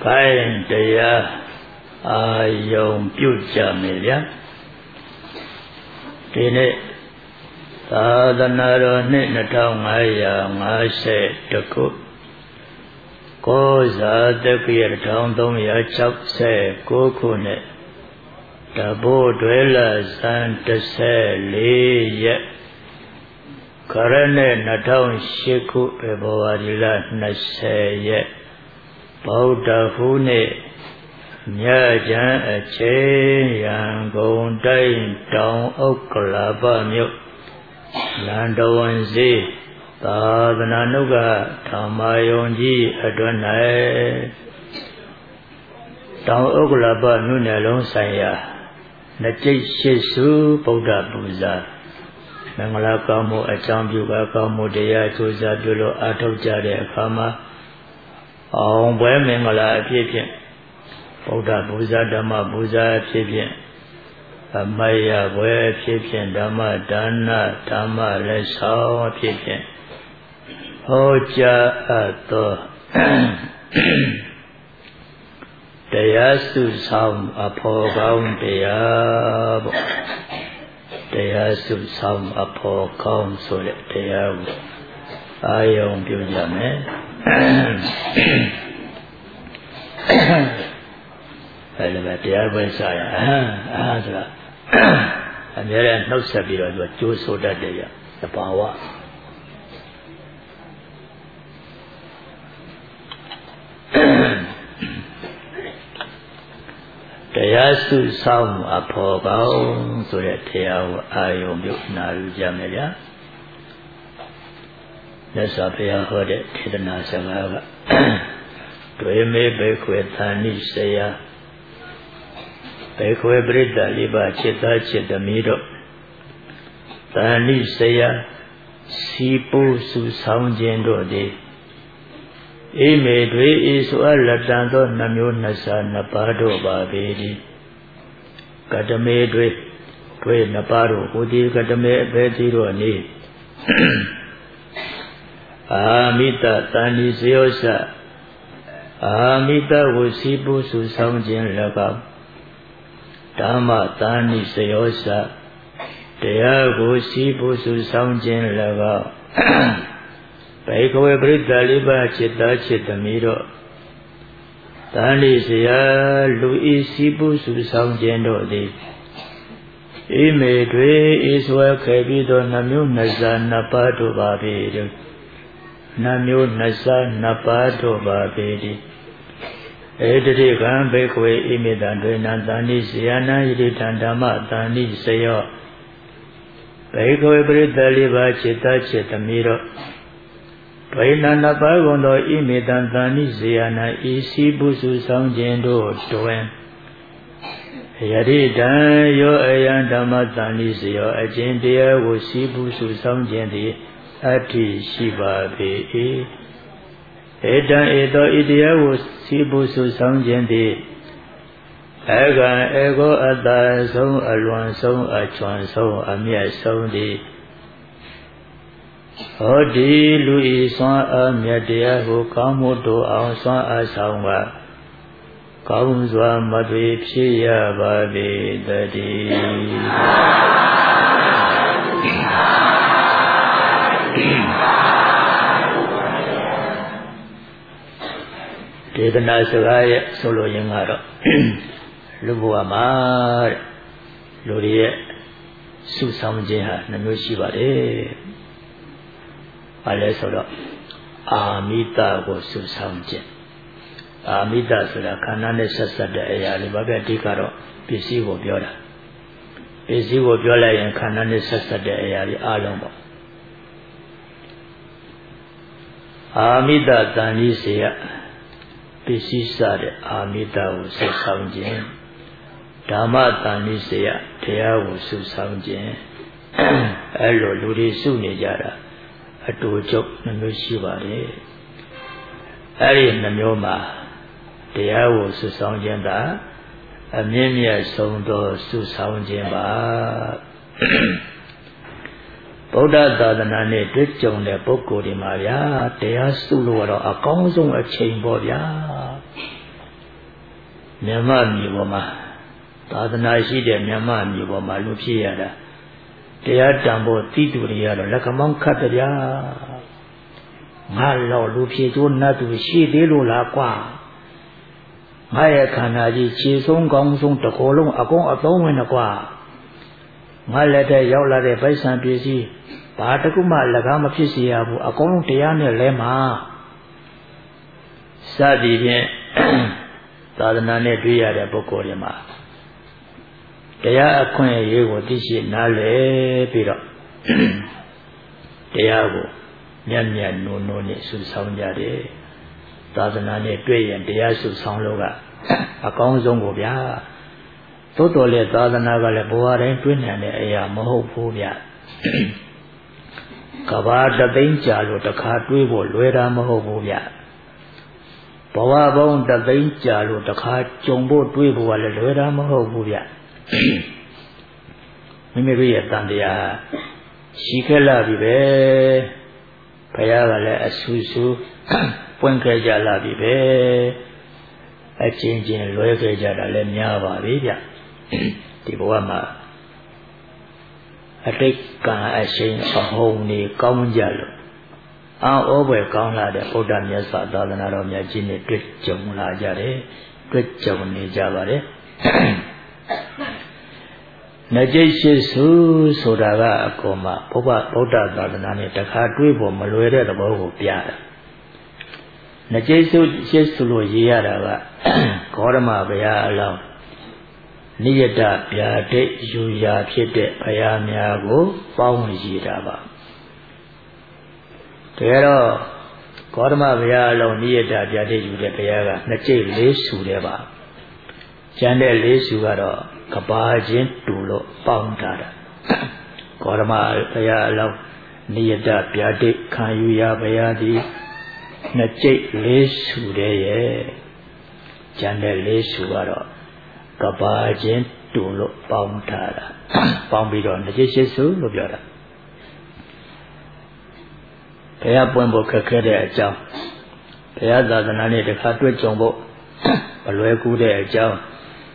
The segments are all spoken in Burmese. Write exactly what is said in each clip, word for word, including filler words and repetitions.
ခိုင်တရားအာယုံပြုကြမယ်ဗျာဒီနေ့သာသနာတော်နှစ်နှစ်ထောင်ငါးရာငါးဆယ်တစ်ခုကောဇာတက္ကရာတစ်ထောင်သုံးရာခြောက်ဆယ်ကိုးခုနှစ်တဘိုးတွေလဇန်တစ်ဆယ်လေးရက်ခရနဲ့နှစ်ထောင်ရှစ်ခုဖေဖော်ဝါရီလနှစ်ဆယ်ရက်ဗုဒ္ဓဟူးနေ့ညချမ်းအချိန်ရန်ကုန်တိုင်းတောင်ဥက္ကလာပမြို့လန်တဝန်စီသာသနာ့နုကဓမ္မယုံကြီးအတွင်း၌တောင်ဥက္ကလာပမြို့နယ်လုံးဆိုင်ရာနှစ်ကျိတ်ရှိစုဗုဒ္ဓပူဇာမင်္ဂလာကောင်းမှုအကြောင်းပြုကကောင်းမှုတရားကျိုးစားပြုလို့အားထုတ်ကြတဲ့အခါမှာအောင်ပွဲမင်္ဂလာအဖြစ်ဖြင့်ဗုဒ္ဓပူဇာဓမ္မပူဇာအဖြစ်ဖြင့်အမယပွဲအဖြစ်ဖြင့်ဓမ္မဒါနဓမ္မလက်ဆောင်အဖြစ်ဖြင့်ဟောကြားအပ်သောတရားစုဆောင်အဖော်ကောင်းတရားပေါ့တရားစုဆောင်အဖော်ကောင်းဆိုတဲ့တရားကိုအာယုံပြုကြမယ်အဲ့ဒါပဲတရားပွဲစားရအာဆိုတာအများနဲ့နှုတ်ဆက်ပြီးတော့သူကကြိုးဆိုတတ်တယ်ရသဘာဝတရားစုဆောင်အဖော်ကောင်းဆိုတဲ့တရားကိုအာယုံပြုနာယူကြမယ်ဗျာမြတ်စွာဘုရားဟောတဲ့ထေသနာစကားကတွေမေဘေခွေသန္နိစယဘေခွေပရိသလိပါจิตသားจิตသမီးတို့သန္နိစယစီပုစုဆောင်ခြင်းတို့သည်အိမေတွေဤဆိုအပ်လက်တန်သောနှမျိုးနှစ်စားနှစ်ပါးတို့ပါပေသည်ကတမေတွေတွေနှစ်ပါးတို့ဟူသည်ကတမေအပေသည်တို့နေအာမိတသန္တိဇယောစအာမိတဝစီပုစုဆောင်ခြင်း၎င်းဓမ္မသန္တိဇယောစတရားကိုစီပုစုဆောင်ခြင်း၎င်းဘေကဝေပရိသလိပါจิตသားจิตသမီးတို့သန္တိဇယလူဤစီပုစုဆောင်ခြင်းတို့သည်ဣမေတွေဤဆွဲခဲ့ပြီးသောနှမျိုးနှစ်စားနှစ်ပါးတို့ပါပေသည်နှမျိုးနှစ်စားနှစ်ပါးတို့ပါပေသည်ဧတတိကံဘေကဝေဣမေတံတွေနံသန္တိဇယနာယတိတံဓမ္မသန္တိဇယောဘေကဝေပရိသလိပါจิตသားจิตသမီးတို့ဝိနန္တပါကုန်သောဣမေတံသန္တိဇယနာဤစီပုစုဆောင်ခြင်းတို့တွင်ယတိတံယောအယံဓမ္မသန္တိဇယောအကျင့်တရားကိုစီပုစုဆောင်ခြင်းသည်အတ္တိရှိပါပေ၏ဧတံဧသောဤတရားကိုစီပုစုဆောင်ခြင်းသည်အကံဧကောအတ္တဆုံးအလွန်ဆုံးအချွန်ဆုံးအမြတ်ဆုံးသည်ဟောဒီလူဤစွမ်းအားမြတ်တရားကိုကောင်းမှုတို့အောင်စွမ်းအားဆောင်ကကောင်းစွာမသွေဖြစ်ရပါပေတည်းဒေသနာစကားရဲ့ဆိုလိုရင်းကတော့လူဘဝမှာတဲ့လူတွေရဲ့စုဆောင်ခြင်းဟာနှမျိုးရှိပါတယ်ဘာလဲဆိုတော့အာမိတကိုစုဆောင်ခြင်းအာမိတဆိုတာခန္ဓာနဲ့ဆက်ဆက်တဲ့အရာတွေဘာပဲအဓိကတော့ပစ္စည်းကိုပြောတာပစ္စည်းကိုပြောလိုက်ရင်ခန္ဓာနဲ့ဆက်ဆက်တဲ့အရာတွေအလုံးပေါ့အာမိတတန်ကြီးစေရပစ္စည်းစတဲ့အာမိတကိုစုဆောင်ခြင်းဓမ္မတန်ကြီးစေရတရားကိုစုဆောင်ခြင်းအဲ့လိုလူတွေစုနေကြတာအတူချုပ်နှမျိုးရှိပါတယ်အဲ့ဒီနှမျိုးမှာတရားကိုစုဆောင်ခြင်းသာအမြင့်မြတ်ဆုံးသောစုဆောင်ခြင်းပါဗုဒ္ဓသာသနာနဲ့တွေ့ကြုံတဲ့ပုဂ္ဂိုလ်တွေမှာဗျာတရားစုလို့တော့အကောင်းဆုံးအချိန်ပေါ့ဗျာမြန်မာပြည်ပေါ်မှာသာသနာရှိတဲ့မြန်မာပြည်ပေါ်မှာလူဖြစ်ရတာတရားတန်ဖို့တိတူတွေရတော့လက်ခမောင်းခတ်ကြငါလောက်လူဖြစ်ကျိုးနတ်သူရှိသေးလို့လားကွာငါရဲ့ခန္ဓာကြီးခြေဆုံးကောင်းဆုံးတစ်ကိုယ်လုံးအကုန်အသုံးဝင်တော့ကွာငါလက်ထဲရောက်လာတဲ့ဗိဆံပစ္စည်းဘာတခုမှလက်ကားမဖြစ်စေရဘူးအကုန်လုံးတရားနဲ့လဲမှာစသည်ဖြင့်သာသနာနဲ့တွေ့ရတဲ့ပုဂ္ဂိုလ်တွေမှာတရားအခွင့်အရေးကိုသိရှိနားလည်ပြီးတော့တရားကိုမြတ်မြတ်နိုးနိုးနဲ့ဆုဆောင်ကြတယ်သာသနာနဲ့တွေ့ရင်တရားဆုဆောင်လို့ကအကောင်းဆုံးကိုဗျာသို့တော်လည်းသာသနာကလည်းဘဝတိုင်းတွေ့နိုင်တဲ့အရာမဟုတ်ဘူးဗျကဘာတသိန်းကြာလို့တခါတွေးဖို့လွယ်တာမဟုတ်ဘူးဗျဘဝပေါင်းတသိန်းကြာလို့တခါကြုံဖို့တွေးဖို့ကလည်းလွယ်တာမဟုတ်ဘူးဗျမိမိတို့ရဲ့တန်တရားရှိခဲ့လာပြီပဲဘုရားကလည်းအဆူဆူပွင့်ခဲ့ကြလာပြီပဲအချင်းချင်းလွဲခဲ့ကြတာလည်းများပါပြီဗျဒီဘဝမှာအတိတ်ကံအရှိန်အဟုန်နေကောင်းကြလို့အောဩဘွယ်ကောင်းလာတဲ့ဗုဒ္ဓမြတ်စွာသာသနာတော်မြတ်ကြီးနဲ့တွေ့ကြုံလာကြတယ်တွေ့ကြုံနေကြပါတယ်နကြိတ်ရှိစုဆိုတာကအကောင်မှာဘုရားဗုဒ္ဓသာသနာနဲ့တခါတွေးဖို့မလွယ်တဲ့သဘောကိုပြတာနကြိတ်စုရှိစုလို့ရေးရတာကဂေါရမဘုရားအလောင်းနိယတဗျာဒိတ်ယူရာဖြစ်တဲ့ဘုရားများကိုပေါင်းရည်တာပါတကယ်တော့ဂေါတမဘုရားအလုံးနိယတဗျာဒိတ်ယူတဲ့ဘုရားကနှစ်ကြိတ်လေးဆူတယ်ပါကျန်တဲ့လေးဆူကတော့ကဘာချင်းတူလို့ပေါင်းထားတာဂေါတမဘုရားအလုံးနိယတဗျာဒိတ်ခံယူရာဘုရားသည်နှစ်ကြိတ်လေးဆူတယ်ရဲ့ကျန်တဲ့လေးဆူကတော့ကဘာချင်းတူလို့ပေါင်းထားတာပေါင်းပြီးတော့နှစ်ကြိတ်ရှိစုလို့ပြောတာဘုရားပွင့်ဖို့ခက်ခဲတဲ့အကြောင်းဘုရားသာသနာနဲ့တခါတွေ့ကြုံဖို့မလွယ်ကူတဲ့အကြောင်း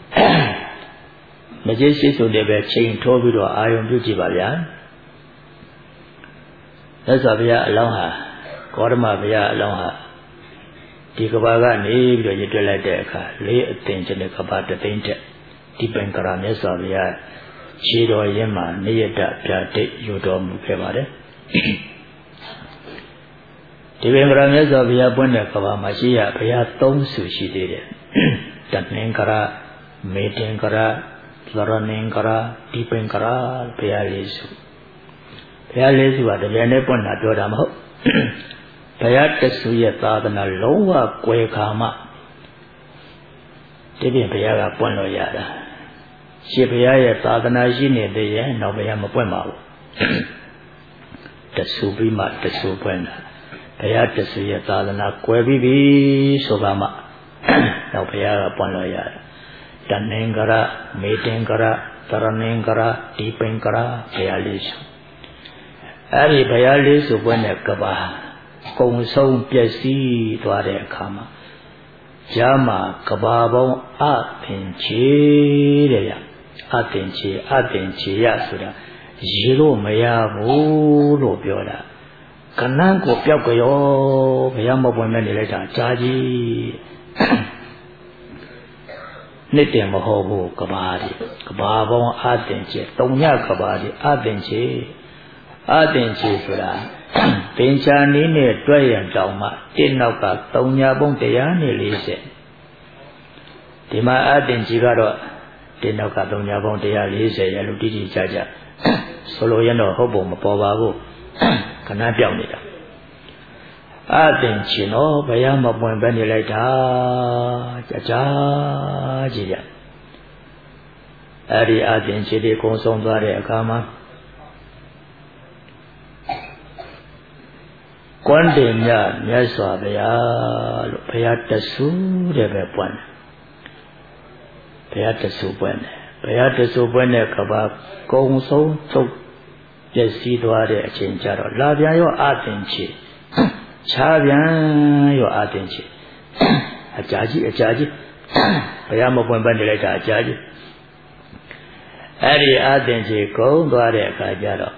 နှစ်ကြိတ်ရှိစုတွေပဲချိန်ထိုးပြီးတော့အာယုံပြုကြည့်ပါဗျာသက်စွာဘုရားအလောင်းဟာဂေါတမဘုရားအလောင်းဟာဒီကဘာကနေပြီးတော့ရည်တွက်လိုက်တဲ့အခါလေးအသိဉာဏ်နဲ့ကဘာတသိန်းတက်ဒီပင်ကရာမြတ်စွာဘုရားခြေတော်ရင်းမှာနိယတဗျာဒိတ်ယူတော်မူခဲ့ပါတယ်ဒီပင်ကရာမြတ်စွာဘုရားပွင့်တဲ့ကဘာမှာရှိရဘုရားသုံးဆူရှိသေးတယ်တဏ္ဍကရာမေတ္တင်ကရာသရဏင်္ကရာဒီပင်ကရာဘုရားလေးစုဘုရားလေးစုကတကယ်နဲ့ပွင့်တာပြောတာမဟုတ်ဘုရားတဆူရဲ့သာသနာလုံးဝကွယ်ခါမှဒီပြင်ဘုရားကပွင့်လို့ရတာရှင်ဘုရားရဲ့သာသနာရှိနေသေးရဲ့နောက်ဘုရားမပွင့်ပါဘူးတဆူပြီးမှတဆူပွင့်တာဘုရားတဆူရဲ့သာသနာကွယ်ပြီးပြီဆိုပါမှနောက်ဘုရားကပွင့်လို့ရတာတဏ္ဍင်္ဂရမေတ္တင်္ဂရသရဏင်္ဂရဒီပင်္ဂရဘုရားလေးစုအဲ့ဒီဘုရားလေးစုပွင့်တဲ့ကဘာကုံဆုံးပျက်စီးသွားတဲ့အခါမှာဂျာမာကဘာပေါင်းအသင်ချေတဲ့ရအသင်ချေအသင်ချေရဆိုတာရေလို့မရဘူးလို့ပြောတာကနန်းကိုပြောက်ကြောဘုရားမပွင့်မဲ့နေလိုက်တာကြာကြီးနှစ်တင်မဟုတ်ဘူးကဘာဒီကဘာပေါင်းအသင်ချေတုံညကဘာဒီအသင်ချေအသင်ချေဆိုတာပင်ချာနည်းနဲ့တွဲရန်တောင်မှတစ်နောက်ကသုံးညာပုံတရားနဲ့လေးဆယ်ဒီမှာအသင်ကြီးကတော့တစ်နောက်ကသုံးညာပုံတရားလေးဆယ်ရလို့တိတိကျကျဆိုလိုရင်တော့ဟုတ်ပုံမပေါ်ပါဘူးခဏပြောင်းနေတာအသင်ချင်းတော့ဘယ်ရမပွင့်ပဲနေလိုက်တာကြာကြာကြည့်ရအဲ့ဒီအသင်ချင်းတွေကုံဆုံးသွားတဲ့အခါမှာကွမ်းတင်မြတ်မြတ်စွာဘုရားလို့ဘုရားတဆူတဲ့ပဲပွင့်တယ်ဘုရားတဆူပွင့်တယ်ဘုရားတဆူပွင့်တဲ့ကဘာကုံဆုံးထုတ်ပျက်စီးသွားတဲ့အချိန်ကျတော့လာပြန်ရောအသင်ချေခြားပြန်ရောအသင်ချေအကြာကြီးအကြာကြီးဘုရားမပွင့်ပတ်နေလိုက်တာအကြာကြီးအဲ့ဒီအသင်္ချေကုန်းသွားတဲ့အခါကျတော့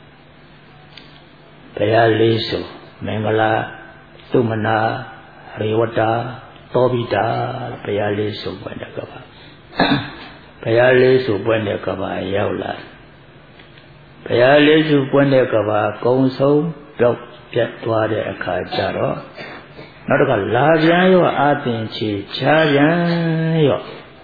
ဘုရားလေးဆိုမင်္ဂလာသုမနာရေဝတ္တာသောဘိတာဘုရားလေးဆိုပွင့်တဲ့ကဘာဘုရားလေးဆိုပွင့်တဲ့ကဘာရောက်လာဘုရားလေးဆိုပွင့်တဲ့ကဘာကုံဆုံးပြောက်ပြတ်သွားတဲ့အခါကျတော့နောက်တစ်ခါလာပြန်ရောအသင်္ချေချာပြန်ရော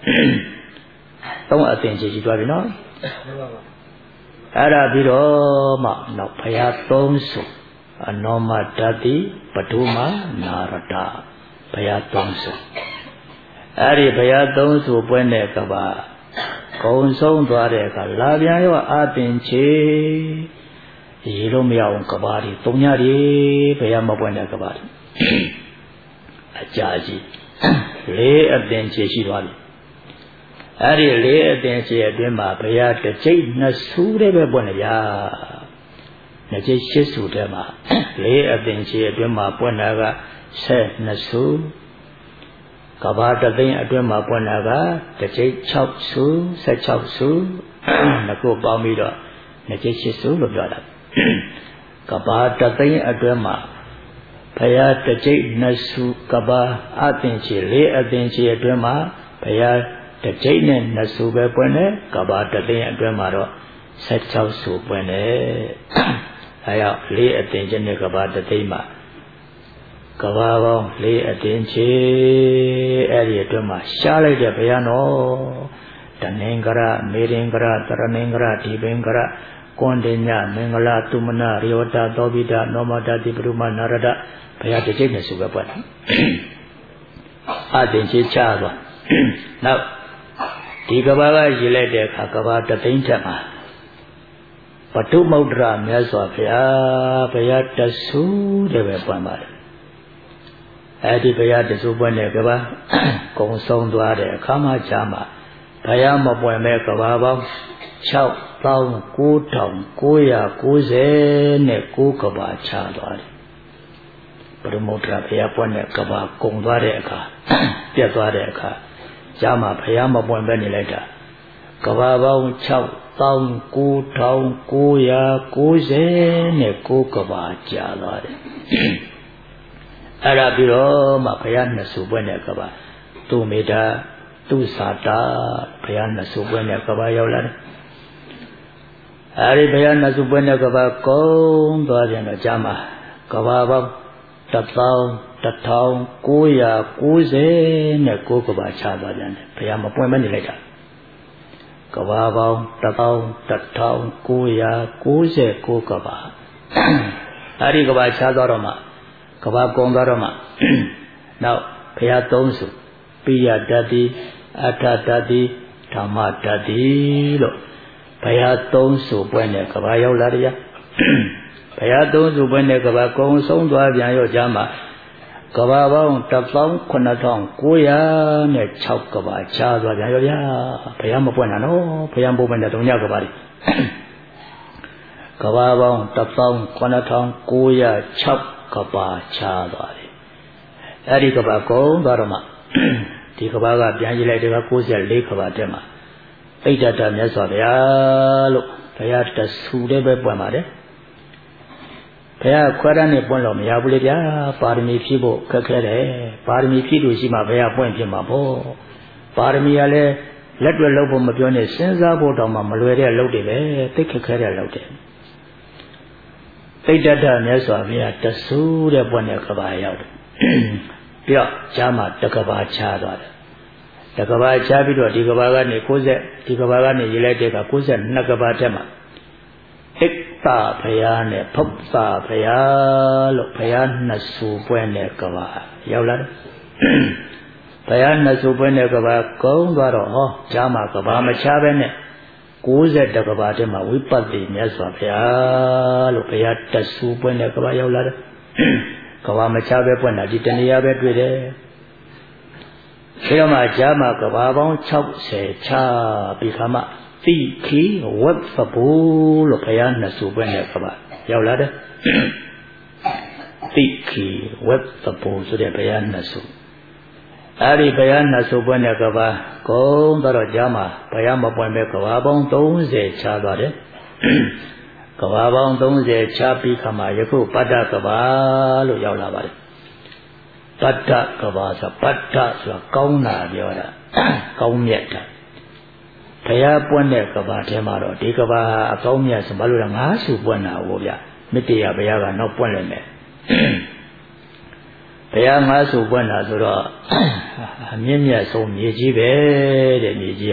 သုံးအသင်္ချေကြီးသွားပြီနော်အဲ့ဒါပြီးတော့မှနောက်ဘုရားသုံးဆိုအနောမတတိပဒုမနာရတဘုရားသုံးဆိုအဲ့ဒီဘုရားသုံးဆိုပွဲနဲ့ကဘာကုံဆုံးသွားတဲ့အခါလာပြန်ရောအသင်္ချေရေလို့မရအောင်ကဘာတွေသုံးညတွေဘုရားမပွင့်တဲ့ကဘာတွေအကြာကြီးလေးအသင်္ချေရှိသွားပြီအဲ့ဒီလေးအသင်္ချေအတွင်းမှာဘုရားတစ်ကျိတ်နှစ်ဆူတဲ့ပဲပွင့်ကြနှစ်ကျိတ်ရှစ်ဆူတဲ့မှာလေးအသင်္ချေအတွင်းမှာပွင့်တာကဆက်နှစ်ဆူကဘာတသိန်းအတွင်းမှာပွင့်တာကတစ်ကျိတ်၆ဆူဆက်၆ဆူနှစ်ခုပေါင်းပြီးတော့နှစ်ကျိတ်ရှစ်ဆူလို့ပြောတာကဘာတသိန်းအတွင်းမှာဘုရားတစ်ကျိတ်နှစ်ဆူကဘာအသင်္ချေလေးအသင်္ချေအတွင်းမှာဘုရားတစ်ကျိတ်နဲ့နှစ်ဆူပဲပွင့်တယ်ကဘာတသိန်းအတွင်းမှာတော့ဆက်၆ဆူပွင့်တယ်အဲရောက်လေးအသင်္ချေနဲ့ကဘာတသိန်းမှာကဘာပေါင်းလေးအသင်္ချေအဲ့ဒီအတွင်းမှာရှားလိုက်တဲ့ဘုရားနော်တဏင်္ဂရမေရင်္ဂရတရဏင်္ဂရဒီပင်္ဂရကွန်တေညမင်္ဂလာသုမနာရေဝတ္တသောဘိတနောမတတိပရုမနာရတဘုရားတစ်ကျိတ်နဲ့ဆိုပဲပွင့်တယ်အသင်္ချေချသွားနောက်ဒီကဘာကရေလိုက်တဲ့အခါကဘာတသိန်းထက်မှာပတုမௌဒ္ဒရာမြတ်စွာဘုရားဘုရားတဆူတဲ့ပဲပွင့်ပါတယ်အဲ့ဒီဘုရားတဆူပွင့်တဲ့ကဘာကုံဆုံးသွားတဲ့အခါမှကြာမှာဘုရားမပွင့်မဲ့ကဘာပေါင်း၆သောင်းကိုးထောင်ကိုးရာကိုးဆယ်နဲ့ကိုးကဘာချသွားတယ်ပတုမௌဒ္ဒရာဘုရားပွင့်တဲ့ကဘာကုံသွားတဲ့အခါပြတ်သွားတဲ့အခါကြာမှာဘုရားမပွင့်ပဲနေလိုက်တာကဘာပေါင်း၆သောင်းကိုးထောင်ကိုးရာကိုးဆယ်နဲ့ကိုးကဘာကြာသွားတယ်အဲ့ဒါပြီးတော့မှဘုရားနှစ်ဆူပွင့်တဲ့ကဘာသူမေတ္တာသူစာတာဘုရားနှစ်ဆူပွင့်တဲ့ကဘာရောက်လာတယ်အဲ့ဒီဘုရားနှစ်ဆူပွင့်တဲ့ကဘာကုန်းသွားပြန်တော့ကြာမှာကဘာပေါင်းတစ်သောင်းတစ်ထောင်ကိုးရာကိုးဆယ်နဲ့ကိုးကဘာချသွားပြန်တယ်ဘုရားမပွင့်မနေလိုက်တာကဘာပေါင်းတစ်သောင်းတစ်ထောင်ကိုးရာကိုးဆယ်ကိုးကဘာအဲ့ဒီကဘာချသွားတော့မှကဘာကုံသွားတော့မှနောက်ဘုရားသုံးစုပိယတတိအထတတိဓမ္မတတိလို့ဘုရားသုံးစုပွင့်တဲ့ကဘာရောက်လာတရားဘုရားသုံးစုပွင့်တဲ့ကဘာကုံဆုံးသွားပြန်ရောကြမှာကဘာပေါင်းတစ်သောင်းခုနှစ်ထောင်ကိုးရာနဲ့၆ကဘာချသွားပြန်ရောဗျာဘုရားမပွင့်တာနော်ဘုရားပုံမှန်တဲ့သုံးညကဘာတွေကဘာပေါင်းတစ်သောင်းခုနှစ်ထောင်ကိုးရာ၆ကဘာချသွားတယ်အဲ့ဒီကဘာကုန်းသွားတော့မှဒီကဘာကပြန်ကြည့်လိုက်တဲ့က၉၄ကဘာတက်မှာအိဋ္ဌတမြတ်စွာဘုရားလို့ဘုရားတဆူတဲ့ပဲပွင့်ပါတယ်ဘုရားခွဲတန်းနဲ့ပွင့်လို့မရဘူးလေဗျာပါရမီဖြည့်ဖို့ခက်ခဲတယ်ပါရမီဖြည့်လို့ရှိမှဘုရားပွင့်ဖြစ်မှာပေါ့ပါရမီကလည်းလက်တွေ့လုပ်ဖို့မပြောနဲ့စဉ်းစားဖို့တောင်မှမလွယ်တဲ့အလုပ်တွေပဲသိခက်ခဲတဲ့အလုပ်တွေအိဋ္ဌတမြတ်စွာဘုရားတဆူတဲ့ပွင့်တဲ့ကဘာရောက်တယ်ပြီးတော့ဂျာမတကဘာချသွားတယ်တကဘာချပြီးတော့ဒီကဘာကနေ၉၀ဒီကဘာကနေရေးလိုက်တဲ့က၉၂ကဘာတက်မှာဣတ္တဘုရားနဲ့ဖုတ်တာဘုရားလို့ဘုရားနှစ်ဆူပွင့်တဲ့ကဘာရောက်လာတယ်ဘုရားနှစ်ဆူပွင့်တဲ့ကဘာကုန်းသွားတော့ဟောဂျာမကဘာမချပဲနဲ့၉၁ကဘာတက်မှာဝိပဿနာမြတ်စွာဘုရားလို့ဘုရားတဆူပွင့်တဲ့ကဘာရောက်လာတယ်ကဘာမချပဲပွင့်တာဒီတဏှာပဲတွေ့တယ်ဒီတော့မှဂျာမကဘာပေါင်း၆၀ချပြီးခါမှတိခိဝတ်သဘူလို့ဘုရားနှစ်ဆူပွင့်တဲ့ကဘာရောက်လာတယ်တိခိဝတ်သဘူဆိုတဲ့ဘုရားနှစ်ဆူ Ari bayana subanya kaba kong taro jama bayama pwembe kaba bong tongze chabare kaba bong tongze chapi kama yaku pada kaba lo yaw la bare pada kaba sa pada so kaung naပြောတာကောင်းမြတ်တာဘုရားပွင့်တဲ့ကဘာထဲမှာတော့ဒီကဘာအကောင်းမြတ်ဆိုဘာလို့လဲငါးစုပွင့်တာဟောဗျမေတ္တရာဘုရားကနောက်ပွင့်လိုက်မယ်ဘုရားငါးစုပွင့်တာဆိုတော့အမြင့်မြတ်ဆုံးမြေကြီးပဲတဲ့မြေကြီးက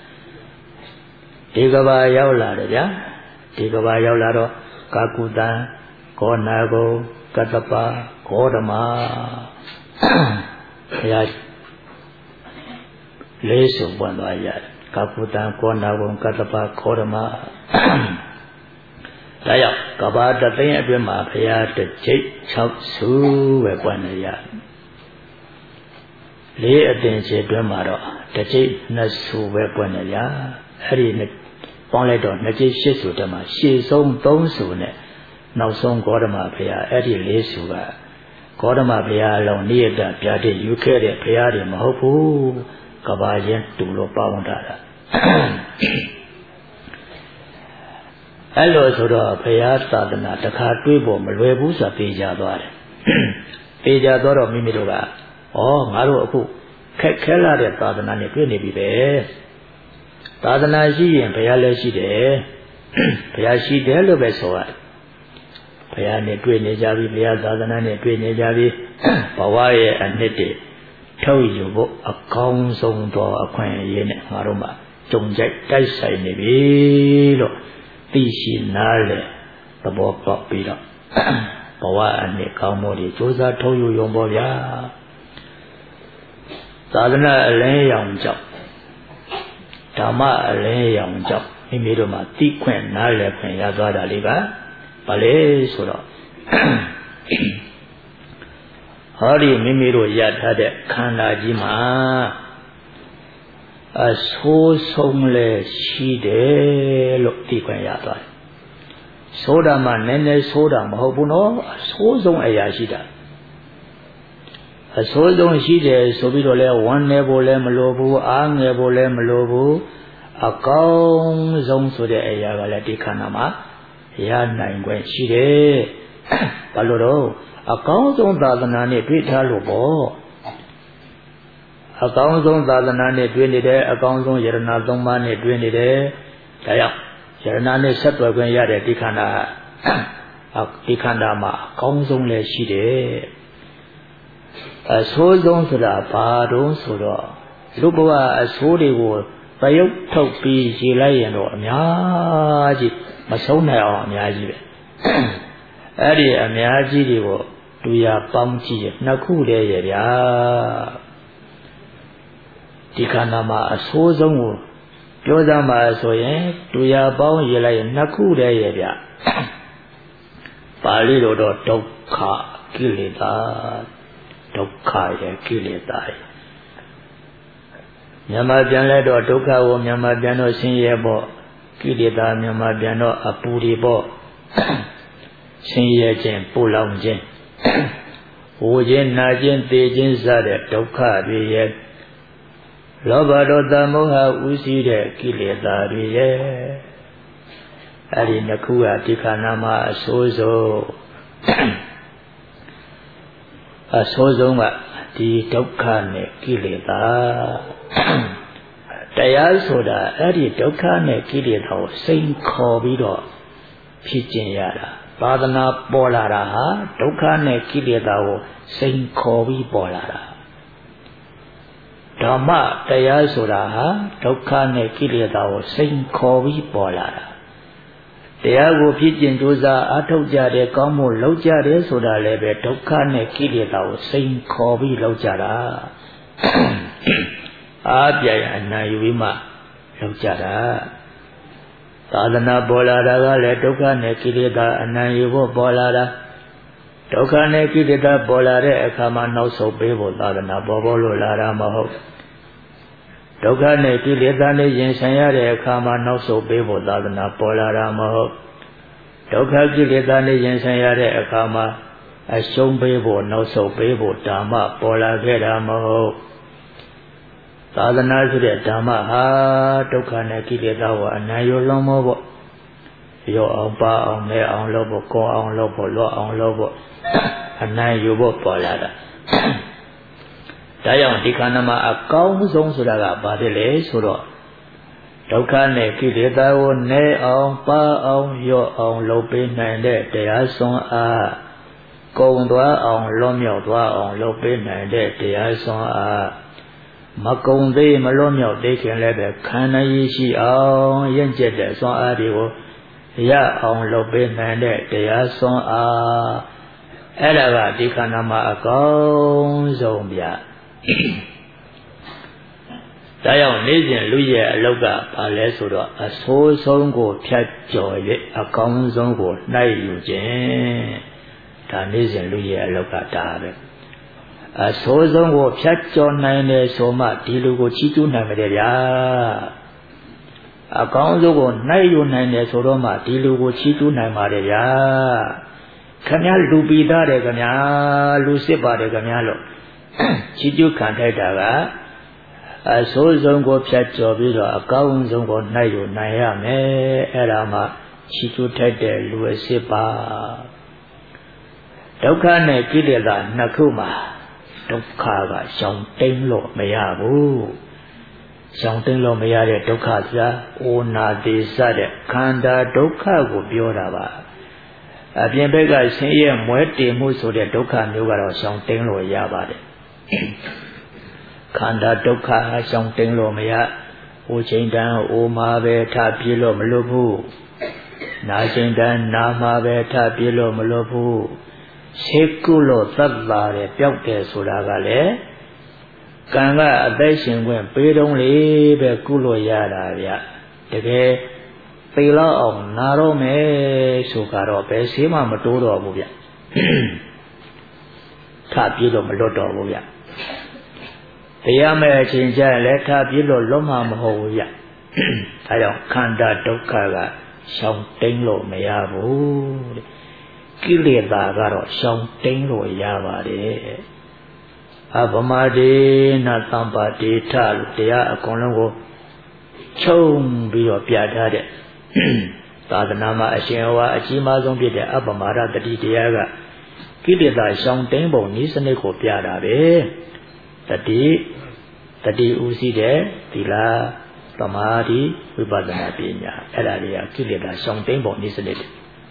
ဒီကဘာရောက်လာတယ်ဗျာဒီကဘာရောက်လာတော့ကာကုတံကောနာကုကတ္တပဂေါဓမဘုရားလေးစုပွင့်သွားရတယ်ကာကုတံကောနာကုကတ္တပဂေါဓမဒါရောက်ကဘာတသိန်းအတွင်းမှာဘုရားတစ်ကျိတ်၆စုပဲပွင့်နေရလေးအတင်ချေအတွင်းမှာတော့တစ်ကျိတ်နှစ်စုပဲပွင့်နေရအဲ့ဒီပေါင်းလိုက်တော့နှစ်ကျိတ်ရှစ်စုတည်းမှာရှေ့ဆုံးသုံးစုနဲ့နောက်ဆုံးဂေါဓမဘုရားအဲ့ဒီလေးစုကဂေါဓမဘုရားအလုံးနိယတပြာတိယူခဲ့တဲ့ဘုရားတွေမဟုတ်ဘူးကဘာရင်တူလို့ပေါင်းထားတာအဲ့လိုဆိုတော့ဘုရားသာသနာတစ်ခါတွေးဖို့မလွယ်ဘူးဆိုတာသိကြသွားတယ်သိကြသွားတော့မိမိတို့ကဩငါတို့အခုခက်ခဲလာတဲ့သာသနာနဲ့တွေ့နေပြီပဲသာသနာရှိရင်ဘုရားလည်းရှိတယ်ဘုရားရှိတယ်လို့ပဲဆိုရတယ်ဘုရားနဲ့တွေ့နေကြပြီဘုရားသာသနာနဲ့တွေ့နေကြပြီဘဝရဲ့အနှစ်တွေထုတ်ယူဖို့အကောင်းဆုံးသောအခွင့်အရေးနဲ့ငါတို့မှာကြုံကြိုက်တိုက်ဆိုင်နေပြီလို့သိရှိနားလေသဘောပေါက်ပြီးတော့ဘဝအနှစ်ကောင်းမှုတွေကြိုးစားထုတ်ယူရုံပေါ့ဗျာသာသနာအလင်းရောင်ကြောင့်ဓမ္မအလင်းရောင်ကြောင့်မိမိတို့မှာသိခွင့်နားလည်ခွင့်ရသွားတာလေးကဘာလဲဆိုတော့ဟောဒီမိမိတို့ရထားတဲ့ခန္ဓာကြီးမှာအဆိုးဆုံးလဲရှိတယ်လို့သိခွင့်ရသွားတယ်ဆိုးတာမှနည်းနည်းဆိုးတာမဟုတ်ဘူးနော်အဆိုးဆုံးအရာရှိတာအဆိုးဆုံးရှိတယ်ဆိုပြီးတော့လဲဝမ်းနေဖို့လဲမလိုဘူးအားငယ်ဖို့လဲမလိုဘူးအကောင်းဆုံးဆိုတဲ့အရာကလည်းဒီခန္ဓာမှာရနိုင်ခွင့်ရှိတယ်ဘာလို့တော့အကောင်းဆုံးသာသနာနဲ့တွေ့ထားလို့ပေါ့အကောင်းဆုံးသာသနာနဲ့တွေ့နေတယ်အကောင်းဆုံးယရဏသုံးပါးနဲ့တွေ့နေတယ်ဒါကြောင့်ယရဏနဲ့ဆက်သွယ်ခွင့်ရတဲ့ဒီခန္ဓာဒီခန္ဓာမှာအကောင်းဆုံးလည်းရှိတယ်အဆိုးဆုံးဆိုတာဘာတုံးဆိုတော့လူဘဝအဆိုးတွေကိုပယုတ်ထုတ်ပြီးရေလိုက်ရင်တော့အများကြီးမဆုံးနိုင်အောင်အများကြီးပဲအဲ့ဒီအများကြီးတွေကိုတူရပေါင်းကြည့်ရနှစ်ခုတည်းရဲ့ဗျာဒီခန္ဓာမှာအဆိုးဆုံးကိုပြောစမ်းပါဆိုရင်တူရပေါင်းရေးလိုက်ရင်နှစ်ခုတည်းရဲ့ဗျပါဠိလိုတော့ဒုက္ခကိလေသာဒုက္ခရဲ့ကိလေသာရဲ့မြန်မာပြန်လဲတော့ဒုက္ခကိုမြန်မာပြန်တော့ဆင်းရဲပေါ့ကိလေသာမြန်မာပြန်တော့အပူတွေပေါ့ဆင်းရဲခြင်းပူလောင်ခြင်းဝိခြင်းနာခြင်းသေခြင်းစတဲ့ဒုက္ခတွေရဲ့လောဘဒေါသမောဟဥရှိတဲ့ကိလေသာတွေရဲ့အဲ့ဒီနှစ်ခုကဒီခန္ဓာမှာအဆိုးဆုံးအဆိုးဆုံးကဒီဒုက္ခနဲ့ကိလေသာတရားဆိုတာအဲ့ဒီဒုက္ခနဲ့ကိလေသာကိုစိန်ခေါ်ပြီးတော့ဖြစ်ကျင်ရတာသာသနာပေါ်လာတာဟာဒုက္ခနဲ့ကိလေသာကိုစိန်ခေါ်ပြီးပေါ်လာတာဓမ္မတရားဆိုတာဟာဒုက္ခနဲ့ကိလေသာကိုစိန်ခေါ်ပြီးပေါ်လာတာတရားကိုဖြစ်ကျင်ကြိုးစားအားထုတ်ကြတဲ့ကောင်းမှုလုပ်ကြတယ်ဆိုတာလည်းပဲဒုက္ခနဲ့ကိလေသာကိုစိန်ခေါ်ပြီးလုပ်ကြတာအားပြရအနာယူပြီးမှလုပ်ကြတာသာသနာပေါ်လာတာကလည်းဒုက္ခနဲ့ကိလေသာအနံ့ယူဖို့ပေါ်လာတာဒုက္ခနဲ့ကိလေသာပေါ်လာတဲ့အခါမှာနောက်ဆုတ်ပေးဖို့သာသနာပေါ်ပေါ်လို့လာတာမဟုတ်ဒုက္ခနဲ့ကိလေသာနဲ့ရင်ဆိုင်ရတဲ့အခါမှာနောက်ဆုတ်ပေးဖို့သာသနာပေါ်လာတာမဟုတ်ဒုက္ခကိလေသာနဲ့ရင်ဆိုင်ရတဲ့အခါမှာအရှုံးပေးဖို့နောက်ဆုတ်ပေးဖို့ဓမ္မပေါ်လာခဲ့တာမဟုတ်သာသနာဆိုတဲ့ဓမ္မဟာဒုက္ခနဲ့ကိလေသာကိုအနိုင်ရလုံးမောဖို့ရောအောင်ပါအောင်လဲအောင်လုပ်ဖို့ကောအောင်လုပ်ဖို့လွတ်အောင်လုပ်ဖို့အနိုင်ယူဖို့ပေါ်လာတာဒါကြောင့်ဒီခန္ဓာမှာအကောင်းဆုံးဆိုတာကဘာဖြစ်လဲဆိုတော့ဒုက္ခနဲ့ကိလေသာကိုနည်းအောင်ပါအောင်ရောအောင်လုပ်ပေးနိုင်တဲ့တရားစွမ်းအားကုံသွားအောင်လွတ်မြောက်သွားအောင်လုပ်ပေးနိုင်တဲ့တရားစွမ်းအားမကုံသေးမလွတ်မြောက်သေးခင်လည်းပဲခန္ဓာရည်ရှိအောင်ရင့်ကျက်တဲ့စွမ်းအားတွေကိုရအောင်လုပ်ပေးနိုင်တဲ့တရားစွမ်းအားအဲ့ဒါကဒီခန္ဓာမှာအကောင်းဆုံးဗျာဒါကြောင့်နေ့စဉ်လူရဲ့အလောက်ကဘာလဲဆိုတော့အဆိုးဆုံးကိုဖြတ်ကျော်၍အကောင်းဆုံးကိုနှိုက်ယူခြင်းဒါနေ့စဉ်လူရဲ့အလောက်ကဒါပဲအဆိုးဆုံးကိုဖြတ်ကျော်နိုင်တယ်ဆိုမှဒီလူကိုချီးကျူးနိုင်မှာတယ်ဗျာအကောင်းဆုံးကိုနှိုက်ယူနိုင်တယ်ဆိုတော့မှဒီလူကိုချီးကျူးနိုင်ပါတယ်ဗျာခင်ဗျာလူပိသားတယ်ခင်ဗျာလူစစ်ပါတယ်ခင်ဗျာလို့ချီးကျူးခံထိုက်တာကအဆိုးဆုံးကိုဖြတ်ကျော်ပြီးတော့အကောင်းဆုံးကိုနှိုက်ယူနိုင်ရမယ်အဲ့ဒါမှချီးကျူးထိုက်တဲ့လူအစစ်ပါဒုက္ခနဲ့ကိလေသာနှစ်ခုမှာဒုက္ခကရှောင်တိန်လို့မရဘူးရှောင်တိန်လို့မရတဲ့ဒုက္ခစရာအိုနာသေးစတဲ့ခန္ဓာဒုက္ခကိုပြောတာပါအပြင်ဘက်ကဆင်းရဲမွဲတေမှုဆိုတဲ့ဒုက္ခမျိုးကတော့ရှောင်တိန်လို့ရပါတယ်ခန္ဓာဒုက္ခရှောင်တိန်လို့မရအိုချိန်တန်းအိုမှာပဲထပြေလို့မလွတ်ဘူးနာချိန်တန်းနာမှာပဲထပြေလို့မလွတ်ဘူးရှိကုလို့သတ်တာတယ်ပျောက်တယ်ဆိုတာကလည်းကံကအသက်ရှင်ခွင့်ပေးတော့လေပဲကုလို့ရတာဗျတကယ်သေလောက်အောင်နာတော့မယ်ဆိုကတော့ဘယ်ဆေးမှမတိုးတော့ဘူးဗျထပြေလို့မလွတ်တော့ဘူးဗျတရားမဲ့အချိန်ကျရင်လည်းထပြေလို့လွတ်မှာမဟုတ်ဘူးဗျဒါကြောင့်ခန္ဓာဒုက္ခကရှောင်တိန်လို့မရဘူးတဲ့ကိလေသာကတော့ရှောင်တိန်လို့ရပါတယ်အပမဒေနသံပါတိထလို့တရားအကုန်လုံးကိုခြုံပြီးတော့ပြထားတဲ့သာသနာမှာအရှင်ဟောအကြီးမားဆုံးဖြစ်တဲ့အပမဒတတိတရားကကိလေသာရှောင်တိန်ပုံနည်းစနစ်ကိုပြတာပဲတတိတတိဥရှိတဲ့သီလသမာဓိဝိပဿနာပညာအဲ့ဒါတွေကကိလေသာရှောင်တိန်ပုံနည်းစနစ်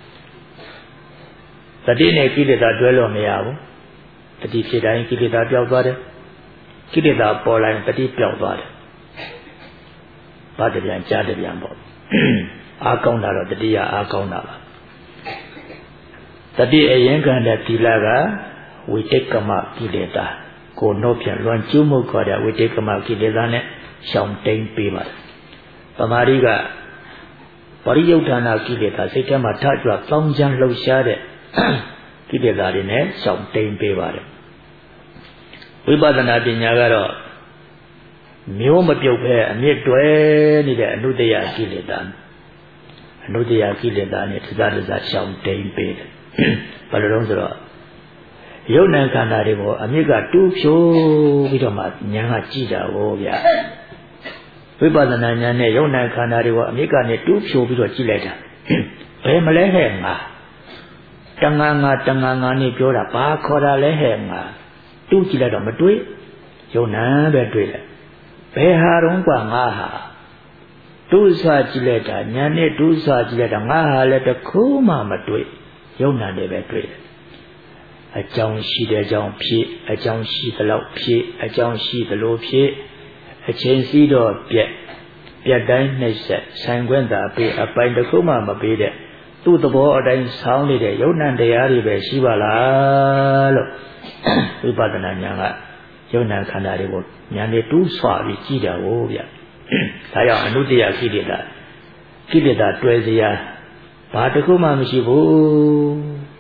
တတိနဲ့ကိလေသာတွဲလို့မရဘူးတတိဖြစ်တိုင်းကိလေသာပျောက်သွားတယ်ကိလေသာပေါ်လာရင်တတိပျောက်သွားတယ်ဘာတပြန်ကြားတပြန်ပေါ့အားကောင်းတာတော့တတိယအားကောင်းတာပါတတိအရင်ကံတဲ့သီလကဝိတိတ်ကမကိလေသာကိုနှုတ်ပြန်လွန်ကျူးမှုခေါ်တဲ့ဝိတိတ်ကမကိလေသာနဲ့ရှောင်တိန်ပေးပါတယ်ပမာရိကပရိယုဒ္ဓနာကိလေသာစိတ်ထဲမှာထကြွတောင်းချမ်းလှုပ်ရှားတဲ့ကိလေသာတွေနဲ့ရှောင်တိန်ပေးပါတယ်ဝိပဿနာပညာကတော့မျိုးမပြုတ်ပဲအမြင့်တွဲနေတဲ့အနုတ္တယကိလေသာအနုတ္တယကိလေသာနဲ့သစ္စာသစ္စာရှောင်တိန်ပေးတယ်ဘာလို့လဲဆိုတော့ယုတ်နံခန္ဓာတွေကိုအမြင့်ကတူးဖြိုးပြီးတော့မှဉာဏ်ကကြည့်တာကိုဗျာဝိပဿနာဉာဏ်နဲ့ယုတ်နံခန္ဓာတွေကိုအမြင့်ကနေတူးဖြိုးပြီးတော့ကြည့်လိုက်တာဘယ်မလဲဟဲ့ငါတငါငါတငါငါနဲ့ပြောတာဘာခေါ်တာလဲဟဲ့ငါတူးကြည့်လိုက်တော့မတွေ့ယုံနာပဲတွေ့တယ်ဘယ်ဟာတော့กว่าငါဟာတူးဆွကြည့်လိုက်တာညာနဲ့တူးဆွကြည့်လိုက်တာငါဟာလည်းတခုမှမတွေ့ယုံနာနဲ့ပဲတွေ့တယ်အကြောင်းရှိတဲ့အကြောင်းဖြစ်အကြောင်းရှိသလောက်ဖြစ်အကြောင်းရှိသလိုဖြစ်အချိန်စီးတော့ပြက်ပြက်တိုင်းနှိမ့်ဆက်ဆိုင်ခွင့်သာပေးအပိုင်တခုမှမပေးတဲ့သူ့သဘောအတိုင်းဆောင်းနေတဲ့ယုံနာတရားတွေပဲရှိပါလားလို့ဝိပဿနာဉာဏ်ကယုံနာခန္ဓာတွေကိုဉာဏ်နဲ့တူးဆွပြီးကြည့်တာကိုဗျဒါကြောင့်အနုတ္တယကိလေသာကိလေသာတွဲစရာဘာတခုမှမရှိဘူး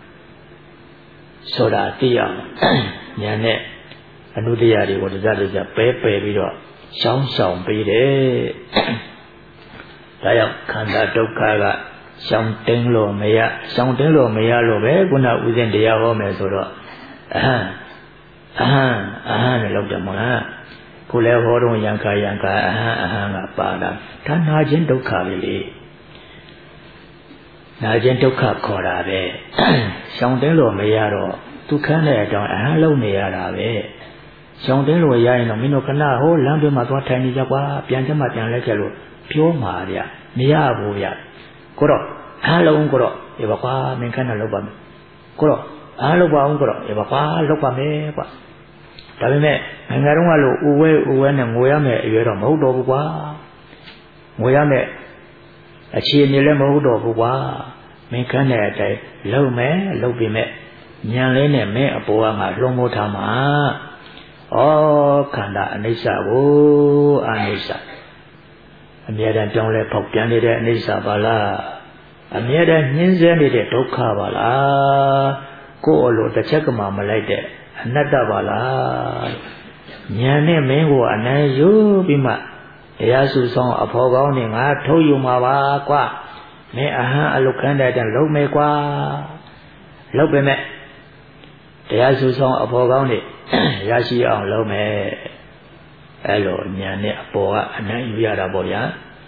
ဆိုတာသိရအောင်ဉာဏ်နဲ့အနုတ္တယတွေကိုတရားတရားပဲပယ်ပြီးတော့ရှောင်းရှောင်းပေးတယ်ဒါကြောင့်ခန္ဓာဒုက္ခကရှောင်တင်းလို့မရရှောင်တင်းလို့မရလို့ပဲခုနဥစဉ်တရားဟောမယ်ဆိုတော့အဟံအဟံအဟံနဲ့လောက်တယ်မဟုတ်လားကိုလည်းဟောတော့ယံခါယံခါအဟံအဟံကပါတာဒါနာခြင်းဒုက္ခပဲလေနာခြင်းဒုက္ခခေါ်တာပဲရှောင်တင်းလို့မရတော့ဒုက္ခနဲ့အကြောင်းအဟံလုံးနေရတာပဲရှောင်တင်းလို့ရရင်တော့မင်းတို့ခဏဟိုလမ်းပြမှာသွားထိုင်နေကြကွာပြန်ချက်မှပြန်လဲခဲ့လို့ပြောမှာဗျမရဘူးဗျကိုတော့အားလုံးကိုတော့ဒီပါကွာမင်းခဏလောက်ပါမယ်ကိုတော့အားလုံးပါအောင်ကိုတော့ဒီပါကွာလောက်ပါမယ်ကွာဒါပေမဲ့ငါတို့ကလို့ဥဝဲဥဝဲနဲ့ငိုရမယ်အရွယ်တော့မဟုတ်တော့ဘူးကွာငိုရမယ်အခြေအနေလည်းမဟုတ်တော့ဘူးကွာမင်းခန်းတဲ့အတိုင်းလုံမယ်လုံပြီးမဲ့ညံလေးနဲ့မင်းအပေါ်ကငါလွှမ်းမိုးထားမှာဩခန္ဓာအနိစ္စကိုအနိစ္စအမြဲတမ်းကြောင်းလဲပေါက်ပြန်နေတဲ့အနိစ္စပါလားအမြဲတမ်းညှင်းဆဲနေတဲ့ဒုက္ခပါလားကိုယ်အလိုတစ်ချက်ကမှမလိုက်တဲ့အနတ္တပါလားဉာဏ်နဲ့မင်းကိုအနံ့ယူပြီးမှတရားစုဆောင်အဖော်ကောင်းနေငါထုတ်ယူမှာပါကွာမင်းအဟံအလုခန်းတဲ့အတိုင်းလုံးမယ်ကွာလုံးပဲမဲ့တရားစုဆောင်အဖော်ကောင်းနေရရှိအောင်လုံးမယ်အဲ့လိုဉာဏ်နဲ့အပေါ်ကအနံ့ယူရတာပေါ့ဗျာ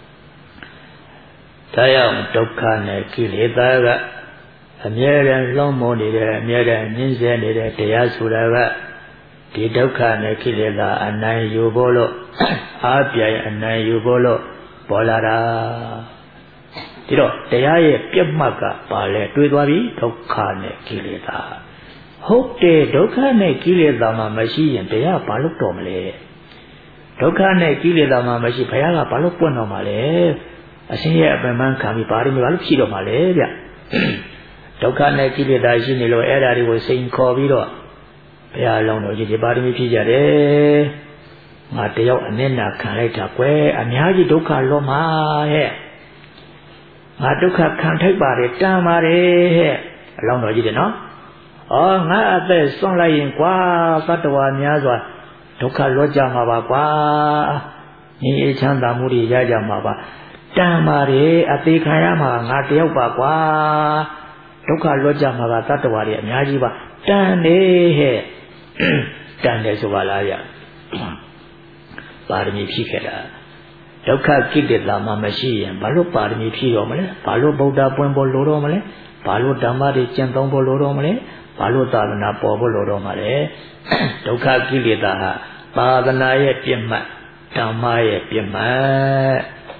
ဒါကြောင့်ဒုက္ခနဲ့ကိလေသာကအမြဲတမ်းလွှမ်းမိုးနေတဲ့အမြဲတမ်းညှင်းဆဲနေတဲ့တရားဆိုတာကဒီဒုက္ခနဲ့ကိလေသာအနိုင်ယူဖို့လို့အားပြိုင်အနိုင်ယူဖို့လို့ပေါ်လာတာဒီတော့တရားရဲ့ပြတ်မှတ်ကပါလဲတွေးသွားပြီဒုက္ခနဲ့ကိလေသာဟုတ်တယ်ဒုက္ခနဲ့ကိလေသာမှမရှိရင်တရားဘာလို့တော်မလဲဒုက္ခနဲ့ကိလေသာမှမရှိဘုရားကဘာလို့ပွင့်တော်မှာလဲအရှင်ရဲ့အပင်ပန်းခံပြီးဘာလို့ဘာလို့ဖြည့်တော်မှာလဲဗျဒုက္ခနဲ့ကိလေသာရှိနေလို့အဲ့ဓာတွေကိုစိန်ခေါ်ပြီးတော့ဘုရားလုံးတော်ကြီးဒီပါရမီဖြည့်ကြတယ်ငါတယောက်အနစ်နာခံလိုက်တာကွယ်အများကြီးဒုက္ခလွန်မှာဟဲ့ငါဒုက္ခခံထိုက်ပါတယ်တန်ပါတယ်ဟဲ့အလောင်းတော်ကြီးတယ်နော်ဩငါအသက်စွန့်လိုက်ရင်ကွာသတ္တဝါများစွာဒုက္ခလွတ်ကြမှာပါကွာငြိမ်းအေးချမ်းသာမှုတွေရကြမှာပါတန်ပါတယ်အသေးခံရမှာငါတယောက်ပါကွာဒုက္ခလွတ်ကြမှာကတတ္တဝါတွေအများကြီးပါတန်နေဟဲ့တန်တယ်ဆိုပါလားဗျပါရမီဖြည့်ခဲ့တာဒုက္ခကိလေသာမှမရှိရင်ဘာလို့ပါရမီဖြည့်ရောမလဲဘာလို့ဗုဒ္ဓပွင့်ဖို့လိုတော့မလဲဘာလို့ဓမ္မတွေကျင့်သုံးဖို့လိုတော့မလဲဘာလို့သာသနာပေါ်ဖို့လိုတော့မလဲဒုက္ခကိလေသာဟာသာသနာရဲ့ပြည့်မှတ်ဓမ္မရဲ့ပြည့်မှတ်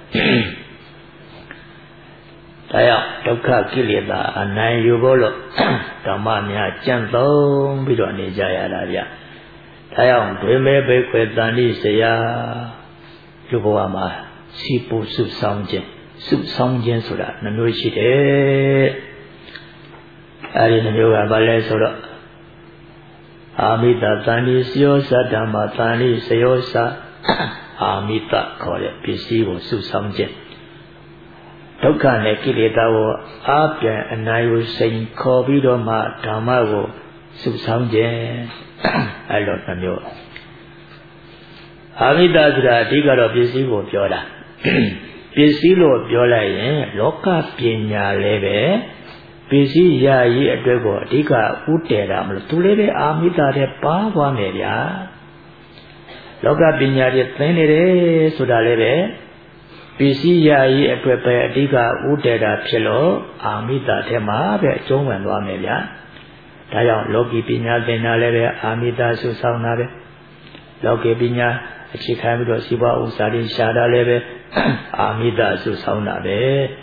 ဒါကြောင့်ဒုက္ခကိလေသာအနိုင်ယူဖို့လို့ဓမ္မများကြံ့သုံးပြီးတော့နေကြရတာဗျဒါကြောင့်ဒွေမဲဘိခွေတန်တိဆရာလူဘဝမှာစီပူစုဆောင်ခြင်းစုဆောင်ခြင်းဆိုတာနှမျိုးရှိတယ်အဲဒီနှမျိုးကဘာလဲဆိုတော့အာမိတတန်တိစယောသဓမ္မတန်တိစယောသအာမိတခေါ်တဲ့ပစ္စည်းကိုစုဆောင်ခြင်းဒုက္ခနဲ့ကိလေသာကိုအားပြန်အနိုင်ကိုစိန်ခေါ်ပြီးတော့မှဓမ္မကိုစုဆောင်ခြင်းအဲ့လိုနှမျိုးအာမိတဆိုတာအဓိကတော့ပစ္စည်းကိုပြောတာပစ္စည်းလို့ပြောလိုက်ရင်လောကပညာလည်းပဲပစ္စည်းရာရေးအတွက်ကိုအဓိကဥတည်တာမလို့သူလည်းပဲအာမိတတဲ့ပါသွားမယ်ဗျာလောကပညာတွေသင်နေတယ်ဆိုတာလည်းပဲပစ္စည်းရာရေးအတွက်ပဲအဓိကဥတည်တာဖြစ်လို့အာမိတထဲမှာပဲအကျုံးဝင်သွားမယ်ဗျာဒါကြောင့်လောကီပညာသင်တာလည်းပဲအာမိတဆုဆောင်တာပဲလောကီပညာအခြေခံပြီးတော့စီးပွားဥစ္စာတွေရှာတာလည်းပဲအာမိတဆုဆောင်တာပဲ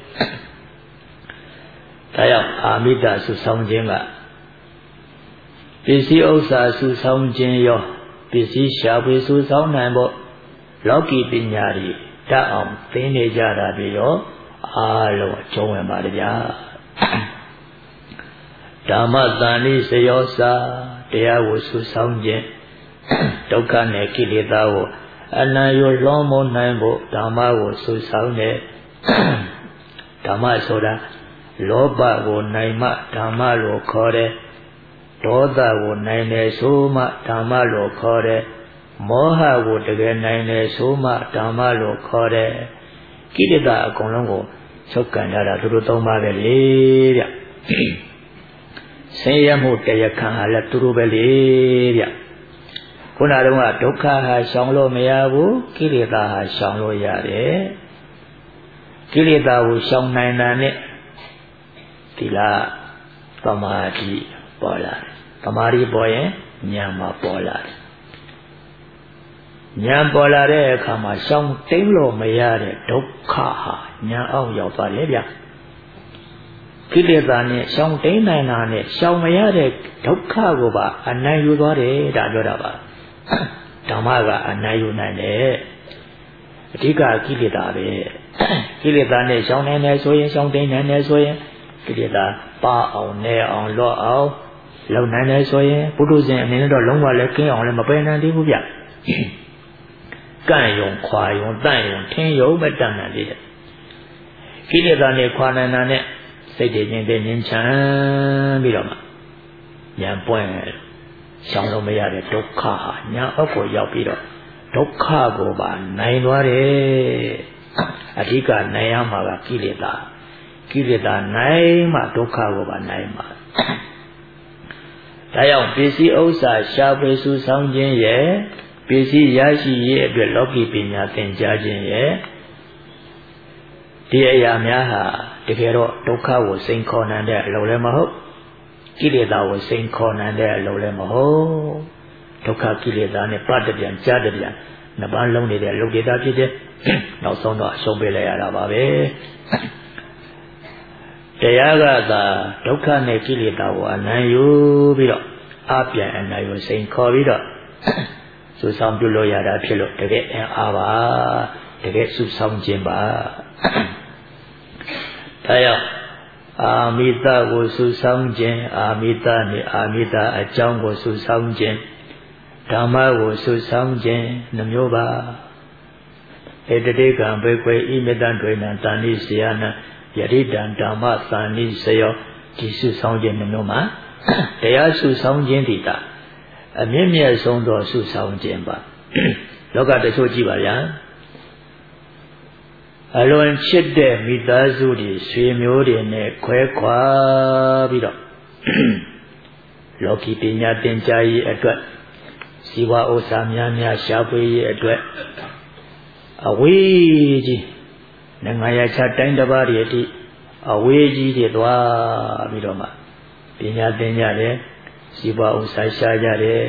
ဒါကြောင့်အာမိတဆုဆောင်ခြင်းကပစ္စည်းဥစ္စာဆုဆောင်ခြင်းရောပစ္စည်းရှာဖွေဆုဆောင်နိုင်ဖို့လောကီပညာတွေတတ်အောင်သင်နေကြတာတွေရောအားလုံးအကျုံးဝင်ပါဗျာဓမ္မတန်လိစယောစာတရားကိုဆုဆောင်ခြင်းဒုက္ခနဲ့ကိလေသာကိုအနံ့ရောလွှမ်းမိုးနိုင်ဖို့ဓမ္မကိုဆုဆောင်တဲ့ဓမ္မဆိုတာလောဘကိုနိုင်မှဓမ္မလို့ခေါ်တယ်ဒေါသကိုနိုင်တယ်ဆိုမှဓမ္မလို့ခေါ်တယ်မောဟကိုတကယ်နိုင်တယ်ဆိုမှဓမ္မလို့ခေါ်တယ်ကိလေသာအကုန်လုံးကိုချုပ်ကန်ရတာသူတို့သုံးပါပဲလေဗျဆင်းရဲမှုတရားခံဟာလည်းသူတို့ပဲလေဗျခုခုနတုန်းကဒုက္ခဟာရှောင်လို့မရဘူးကိလေသာဟာရှောင်လို့ရတယ်ကိလေသာကိုရှောင်နိုင်တာနဲ့ဒီလားသမာဓိပေါ်လာတယ်သမာဓိပေါ်ရင်ဉာဏ်မှာပေါ်လာတယ်ဉာဏ်ပေါ်လာတဲ့အခါမှာရှောင်တိမ့်လို့မရတဲ့ဒုက္ခဟာဉာဏ်အောင်ရောက်သွားတယ်ဗျကိလေသာနဲ့ရှောင်တိမ့်နိုင်တာနဲ့ရှောင်မရတဲ့ဒုက္ခကိုပါအနိုင်ယူသွားတယ်ဒါပြောတာပါဓမ္မကအနိုင်ယူနိုင်တယ်အဓိကကိလေသာပဲကိလေသာနဲ့ရှောင်နိုင်တယ်ဆိုရင်ရှောင်တိမ့်နိုင်တယ်ဆိုရင်ကိလေသာပါအောင်နဲအောင်လော့အောင်လုံနိုင်တယ်ဆိုရင်ပုထုဇဉ်အနေနဲ့တော့လုံးဝလည်းကင်းအောင်လည်းမပယ်နိုင်သေးဘူးဗျကန့်ယုံခွာယုံတန့်ယုံထင်းယုံမတတ်နိုင်သေးတယ်ကိလေသာနဲ့ခွာနိုင်တာနဲ့စိတ်တည်ခြင်းတည်ခြင်းချမ်းပြီးတော့မှဉာဏ်ပွင့်ရှောင်လို့မရတဲ့ဒုက္ခဟာညာအောက်ကိုရောက်ပြီးတော့ဒုက္ခကိုပါနိုင်သွားတယ်အဓိကနိုင်ရမှာကကိလေသာကိလေသာနိုင်မှဒုက္ခကိုပါနိုင်မှာဒါကြောင့်ပစ္စည်းဥစ္စာရှာဖွေစုဆောင်းခြင်းရဲ့ပစ္စည်းရရှိရေးအတွက်လောကီပညာသင်ကြားခြင်းရဲ့ဒီအရာများဟာတကယ်တော့ဒုက္ခကိုစိန်ခေါ်နိုင်တဲ့အလုပ်လည်းမဟုတ်ကိလေသာကိုစိန်ခေါ်နိုင်တဲ့အလုပ်လည်းမဟုတ်ဒုက္ခကိလေသာနဲ့ပတ်တပြန်ကြားတပြန်နှစ်ပါးလုံးနေတဲ့အလုပ်တွေသာဖြစ်တယ်နောက်ဆုံးတော့အရှုံးပေးလိုက်ရတာပါပဲတရားကသာဒုက္ခနဲ့ကိလေသာကိုအနိုင်ယူပြီးတော့အပြန်အနိုင်ယူစိန်ခေါ်ပြီးတော့စုဆောင်ပြုလို့ရတာဖြစ်လို့တကယ်အင်အားပါတကယ်စုဆောင်ခြင်းပါဒါကြောင့်အာမိတကိုစုဆောင်ခြင်းအာမိတနဲ့အာမိတအကြောင်းကိုစုဆောင်ခြင်းဓမ္မကိုစုဆောင်ခြင်းနှမျိုးပါဧတတိကံဘေကွေဣမေတံဒွေနံတဏိစယနံယတိတံဓမ္မသဏိစယောဒီစုဆောင်ခြင်းနှမျိုးမှာတရားစုဆောင်ခြင်းတိတာအမြင့်မြတ်ဆုံးသောစုဆောင်ခြင်းပါလောကတချို့ကြည့်ပါဗျာအလွန်ချစ်တဲ့မိသားစုတွေဆွေမျိုးတွေနဲ့ခွဲခွာပြီးတော့လောကီပညာသင်ကြားရေးအတွက်ဇီဝဥစ္စာများများရှာဖွေရေးအတွက်အဝေးကြီးနိုင်ငံရခြားတိုင်းတစ်ပါးတွေအထိအဝေးကြီးတွေသွားပြီးတော့မှပညာသင်ကြတယ်ဇီဝဥစ္စာရှာကြတယ်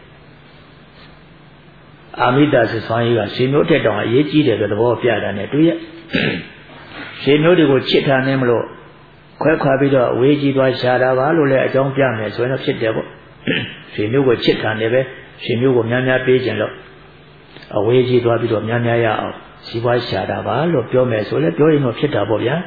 အာမိတဆဆွမ်းကြီးကဆွေမျိုးတက်တောင်အရေးကြီးတယ်ဆိုသဘောပြတာနဲ့တွေ့ရဆွေမျိုးတွေကိုချစ်တာနဲ့မလို့ခွဲခွာပြီးတော့အဝေးကြီးသွားရှာတာပါလို့လည်းအကြောင်းပြမယ်ဆိုရင်တော့ဖြစ်တယ်ပေါ့ဆွေမျိုးကိုချစ်တာနဲ့ပဲဆွေမျိုးကိုများများပေးခြင်းလို့အဝေးကြီးသွားပြီးတော့များများရအောင်စီးပွားရှာတာပါလို့ပြောမယ်ဆိုလည်းပြောရင်တော့ဖြစ်တာပေါ့ဗျာ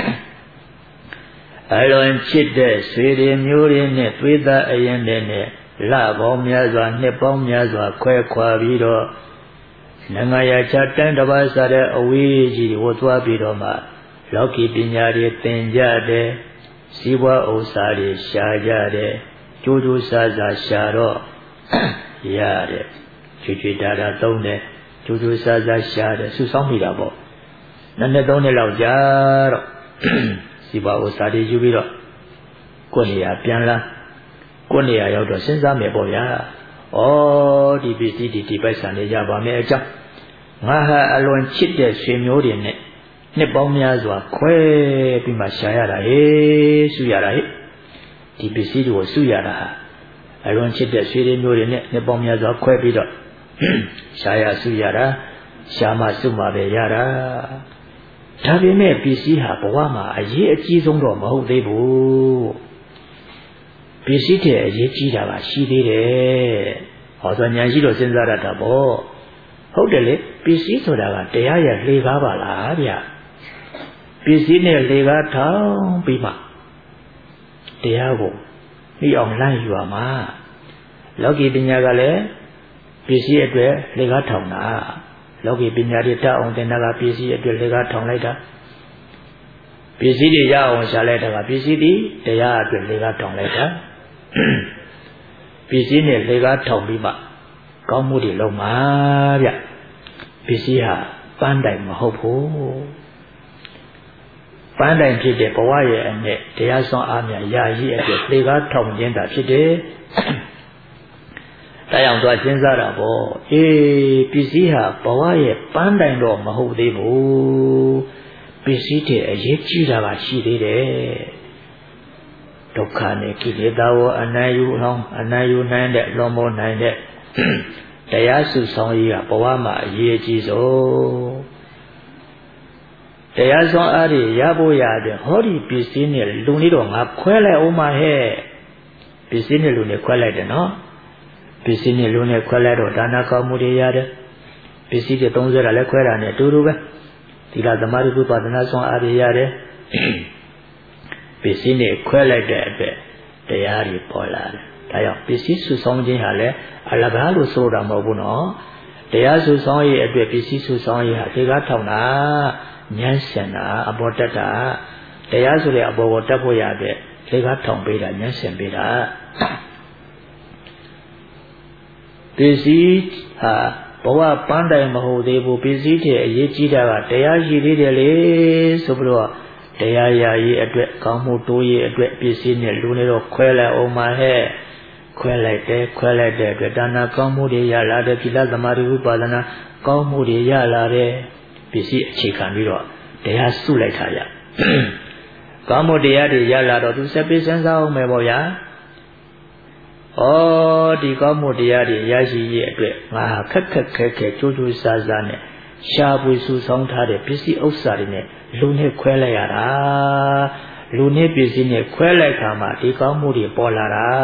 အလွန်ချစ်တဲ့ဆွေတွေမျိုးတွေနဲ့သွေးသားအရင်တွေနဲ့လပေါင်းများစွာနှစ်ပေါင်းများစွာခွဲခွာပြီးတော့နိုင်ငံရခြားတိုင်းတစ်ပါးစားတဲ့အဝေးကြီးကိုသွားပြီးတော့မှလောကီပညာတွေသင်ကြတယ်စီးပွားဥစ္စာတွေရှာကြတယ်ကြိုးကြိုးစားစားရှာတော့ရတယ်ချွေချွေတာတာသုံးတယ်ကြိုးကြိုးစားစားရှာတယ်စုဆောင်းမိတာပေါ့နှစ်နှစ်သုံးနှစ်လောက်ကြာတော့စီးပွားဥစ္စာတွေယူပြီးတော့ကိုယ်နေရာပြန်လာကိုယ်နေရာရောက်တော့စဉ်းစားမယ်ပေါ့ဗျာဩဒီပစ္စည်းဒီဒီပိုက်ဆံနေကြပါမယ်အကြောင်းငါဟာအလွန်ချစ်တဲ့ဆွေမျိုးတွေနဲ့နှစ်ပေါင်းများစွာခွဲပြီးမှရှာရတာဟေးစုရတာဟေးဒီပစ္စည်းတွေကိုစုရတာဟာအလွန်ချစ်တဲ့ဆွေတွေမျိုးတွေနဲ့နှစ်ပေါင်းများစွာခွဲပြီးတော့ရှာရစုရတာရှာမှစုမှပဲရတာဒါပေမဲ့ပစ္စည်းဟာဘဝမှာအရေးအကြီးဆုံးတော့မဟုတ်သေးဘူးပစ္စည်းတဲ့အရေးကြီးတာကရှိသေးတယ်ဟောဆိုညာရှိတော့စဉ်းစားရတာပေါ့ဟုတ်တယ်လေပစ္စည်းဆိုတာကတရားရဲ့လှေကားပါလားဗျပစ္စည်းနဲ့လှေကားထောင်ပြီးမှတရားကိုပြီးအောင်လမ်းယူရမှာလောကီပညာကလည်းပစ္စည်းအတွက်လှေကားထောင်တာလောကီပညာတွေတတ်အောင်သင်တာကပစ္စည်းအတွက်လှေကားထောင်လိုက်တာပစ္စည်းတွေရအောင်ရှာလိုက်တာကပစ္စည်းတွေတရားအတွက်လှေကားထောင်လိုက်တာပစ္စည်းနဲ့လှေကားထောင်ပြီးမှကောင်းမှုတွေလုံးမှာဗျပစ္စည်းဟာပန်းတိုင်မဟုတ်ဘူးပန်းတိုင်ဖြစ်တဲ့ဘဝရဲ့အနဲ့တရားစွမ်းအားများရာရှိအတွက်လှေကားထောင်ခြင်းတာဖြစ်တယ်တရားသွားစဉ်းစားတာပေါ့အေးပစ္စည်းဟာဘဝရဲ့ပန်းတိုင်တော့မဟုတ်သေးဘူးပစ္စည်းတဲ့အရေးကြီးတာကရှိသေးတယ်ဒုက္ခနဲ့ကိလေသာဝအနံ့ယူအောင်အနံ့ယူနိုင်တဲ့လွန်မိုးနိုင်တဲ့တရားစုဆောင်ရေးကဘဝမှာအရေးကြီးဆုံးတရားဆောင်အားဖြင့်ရဖို့ရတဲ့ဟောဒီပစ္စည်းနဲ့လူနေတော့ငါခွဲလိုက်အောင်မဟဲ့ပစ္စည်းနဲ့လူနဲ့ခွဲလိုက်တယ်နော်ပစ္စည်းနဲ့လူနဲ့ခွဲလိုက်တော့ဒါနကောင်းမှုတွေရတယ်ပစ္စည်းတွေသုံးစွဲတာလည်းခွဲတာနဲ့အတူတူပဲဒီလားသမာဓိကုပဒနာဆောင်အားဖြင့်ရတယ်ပစ္စည်းနဲ့ခွဲလိုက်တဲ့အတွက်တရားတွေပေါ်လာတယ်ဒါကြောင့်ပစ္စည်းစုဆောင်ခြင်းဟာလည်းအလကားလို့ဆိုတာမဟုတ်ဘူးနော်တရားစုဆောင်ရေးအတွက်ပစ္စည်းစုဆောင်ရေးဟာဒီကားထောင်တာဉာဏ်ရှင်တာအပေါ်တက်တာတရားဆိုတဲ့အပေါ်ကိုတက်ဖို့ရတဲ့ဒီကားထောင်ပေးတာဉာဏ်ရှင်ပေးတာပစ္စည်းဟာဘဝပန်းတိုင်မဟုတ်သေးဘူးပစ္စည်းတဲ့အရေးကြီးတာကတရားရှိသေးတယ်လေဆိုပြီးတော့တရားရာရေးအတွက်ကောင်းမှုတိုးရေးအတွက်ပစ္စည်းနဲ့လူနေတော့ခွဲလိုက်အောင်ပါဟဲ့ခွဲလိုက်တယ်ခွဲလိုက်တဲ့အတွက်ဒါနာကောင်းမှုတွေရလာတဲ့သီလသမာဓိဥပါဒနာကောင်းမှုတွေရလာတဲ့ပစ္စည်းအခြေခံပြီးတော့တရားစုလိုက်တာရကောင်းမှုတရားတွေရလာတော့သူစက်ပေးစဉ်းစားအောင်မယ်ပေါ့ဗျာဩဒီကောင်းမှုတရားတွေရရှိရေးအတွက်ငါခက်ခက်ခဲခဲကြိုးကြိုးစားစားနဲ့ရှားပွေစုဆောင်းထားတဲ့ပစ္စည်းဥစ္စာတွေနဲ့လူနဲ့ခွဲလိုက်ရတာလူနဲ့ပစ္စည်းနဲ့ခွဲလိုက်ခါမှာဒီကောင်းမှုတွေပေါ်လာတာ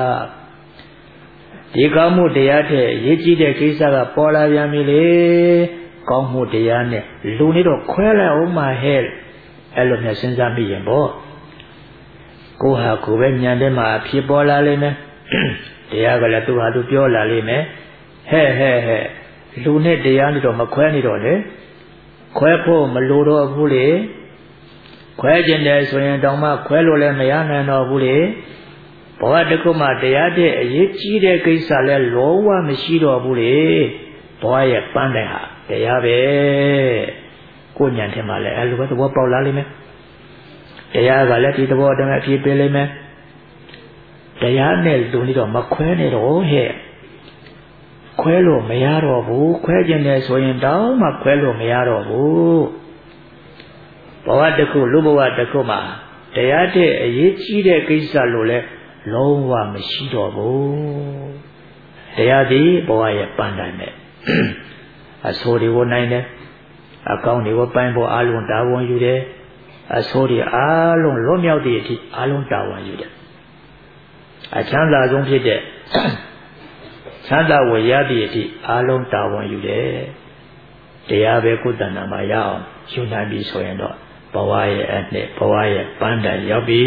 ဒီကောင်းမှုတရားတဲ့ရေးကြည့်တဲ့ကိစ္စကပေါ်လာပြန်ပြီလေကောင်းမှုတရားနဲ့လူနဲ့တော့ခွဲလိုက်အောင်မှဟဲ့အဲ့လိုမျိုးစဉ်းစားမိရင်ပေါ့ကိုဟာကိုပဲညံတဲ့မှာဖြစ်ပေါ်လာလိမ့်မယ်တရားကလည်းသူဟာသူပြောလာလိမ့်မယ်ဟဲ့ဟဲ့ဟဲ့လူနဲ့တရားနဲ့တော့မခွဲနေတော့လေခွဲဖို့မလိုတော့ဘူးလေခွဲခြင်းတယ်ဆိုရင်တောင်မှခွဲလို့လည်းမရနိုင်တော့ဘူးလေဘဝတစ်ခုမှတရားတဲ့အရေးကြီးတဲ့ကိစ္စလဲလောဝမရှိတော့ဘူးလေဘဝရဲ့ပန်းတိုင်ဟာတရားပဲကိုညံထင်မှလည်းအဲလိုပဲသဘောပေါက်လာလိမ့်မယ်တရားကလည်းဒီသဘောတည်းအဖြစ်ပေးလိမ့်မယ်တရားနဲ့လူနေတော့မခွဲနေတော့ဟဲ့ခွဲလို့မရတော့ဘူးခွဲခြင်းတယ်ဆိုရင်တောင်မှခွဲလို့မရတော့ဘူးဘဝတစ်ခုလူဘဝတစ်ခုမှာတရားတဲ့အရေးကြီးတဲ့ကိစ္စလို့လဲလုံးဝမရှိတော့ဘူးတရားဒီဘဝရဲ့ပန်းတိုင်နဲ့အဆိုးတွေကိုနိုင်တယ်အကောင်းတွေကိုပိုင်းဖို့အားလုံးတာဝန်ယူတယ်အဆိုးတွေအားလုံးလွတ်မြောက်တဲ့အထိအားလုံးတာဝန်ယူတယ်အချမ်းသာဆုံးဖြစ်တဲ့ချမ်းသာဝေရသည့်အထိအားလုံးတာဝန်ယူတယ်တရားပဲကိုယ်တဏ္ဍာမှာရအောင်ယူနိုင်ပြီဆိုရင်တော့ဘဝရဲ့အနှစ်ဘဝရဲ့ပန်းတိုင်ရောက်ပြီ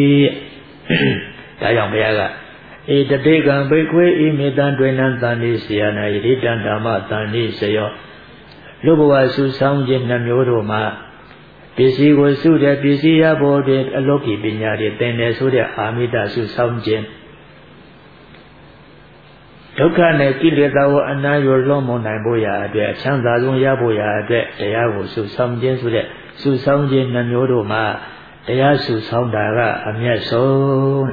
ဒါကြောင့်ဘုရားကဧတတေကံဘိက္ခွေဤမေတ္တံတွင်နံတန်တိဆရာနာယတိတံဓမ္မတန်တိစယောလူဘဝစုဆောင်ခြင်းနှမျိုးတို့မှာပစ္စည်းကိုစုတဲ့ပစ္စည်းရဖို့တွင်အလောကီပညာတွေသင်တယ်ဆိုတဲ့အာမိတစုဆောင်ခြင်းဒုက္ခနဲ့ကိလေသာကိုအနာရောလွန်မနိုင်ဖို့ရာအတွက်အချမ်းသာဆုံးရဖို့ရာအတွက်တရားကိုစုဆောင်ခြင်းဆိုတဲ့စုဆောင်ခြင်းနှမျိုးတို့မှာတရားစုဆောင်တာကအမြတ်ဆုံး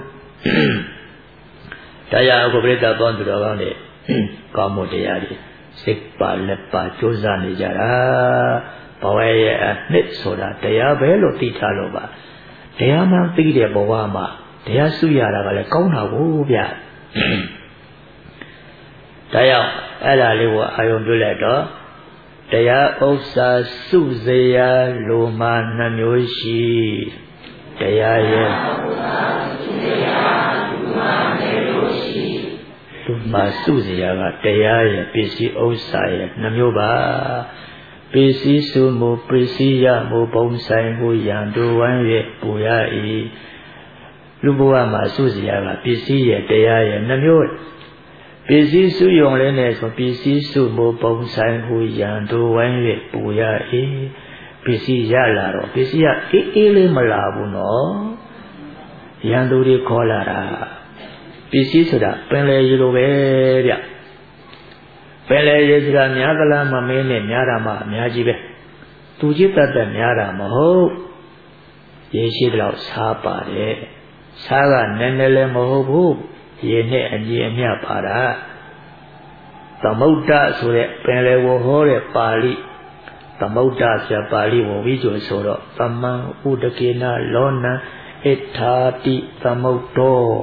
တရားကိုပြိတ္တပေါင်းသူတော်ကောင်းတွေကောင်းမှုတရားတွေစိတ်ပါလက်ပါကြိုးစားနေကြတာဘဝရဲ့အနှစ်ဆိုတာတရားပဲလို့သိထားလို့ပါတရားမှသိတဲ့ဘဝမှာတရားစုရတာကလည်းကောင်းတာကိုဗျဒါကြောင့်အဲ့ဒါလေးကိုအာယုံပြုလိုက်တော့တရားဥစ္စာစုစရာလိုမှနှမျိုးရှိတရားရဲ့လူမှစုစရာကတရားရဲ့ပစ္စည်းဥစ္စာရဲ့နှမျိုးပါပစ္စည်းစုမှုပစ္စည်းရမှုပုံဆိုင်မှုရန်တို့ဝမ်း၍ပူရ၏လူဘဝမှာစုစရာကပစ္စည်းရဲ့တရားရဲ့နှမျိုးပစ္စည်းစုယုံလေးနဲ့ဆိုပစ္စည်းစုမှုပုံဆိုင်မှုရန်တို့ဝမ်း၍ပူရ၏ပစ္စည်းရလာတော့ပစ္စည်းကအေးအေးလေးမလာဘူးနော်ရန်သူတွေခေါ်လာတာပစ္စည်းဆိုတာပင်လေရေလိုပဲဗျပင်လေရေဆိုတာများသလားမမင်းနဲ့များတာမှအများကြီးပဲသူကြီးတတ်တဲ့များတာမဟုတ်ရေရှိတော့စားပါတယ်စားကနည်းနည်းလည်းမဟုတ်ဘူးရေနဲ့အကြီးအမြတ်ပါတာသမုဒ္ဒဆိုတဲ့ပင်လယ်ကိုဟောတဲ့ပါဠိသမုဒ္ဒဆိုပါဠိကိုဝိဇ္ဇောဆိုတော့သမံဥဒကေနလောနံဣထာတိသမုဒ္ဒော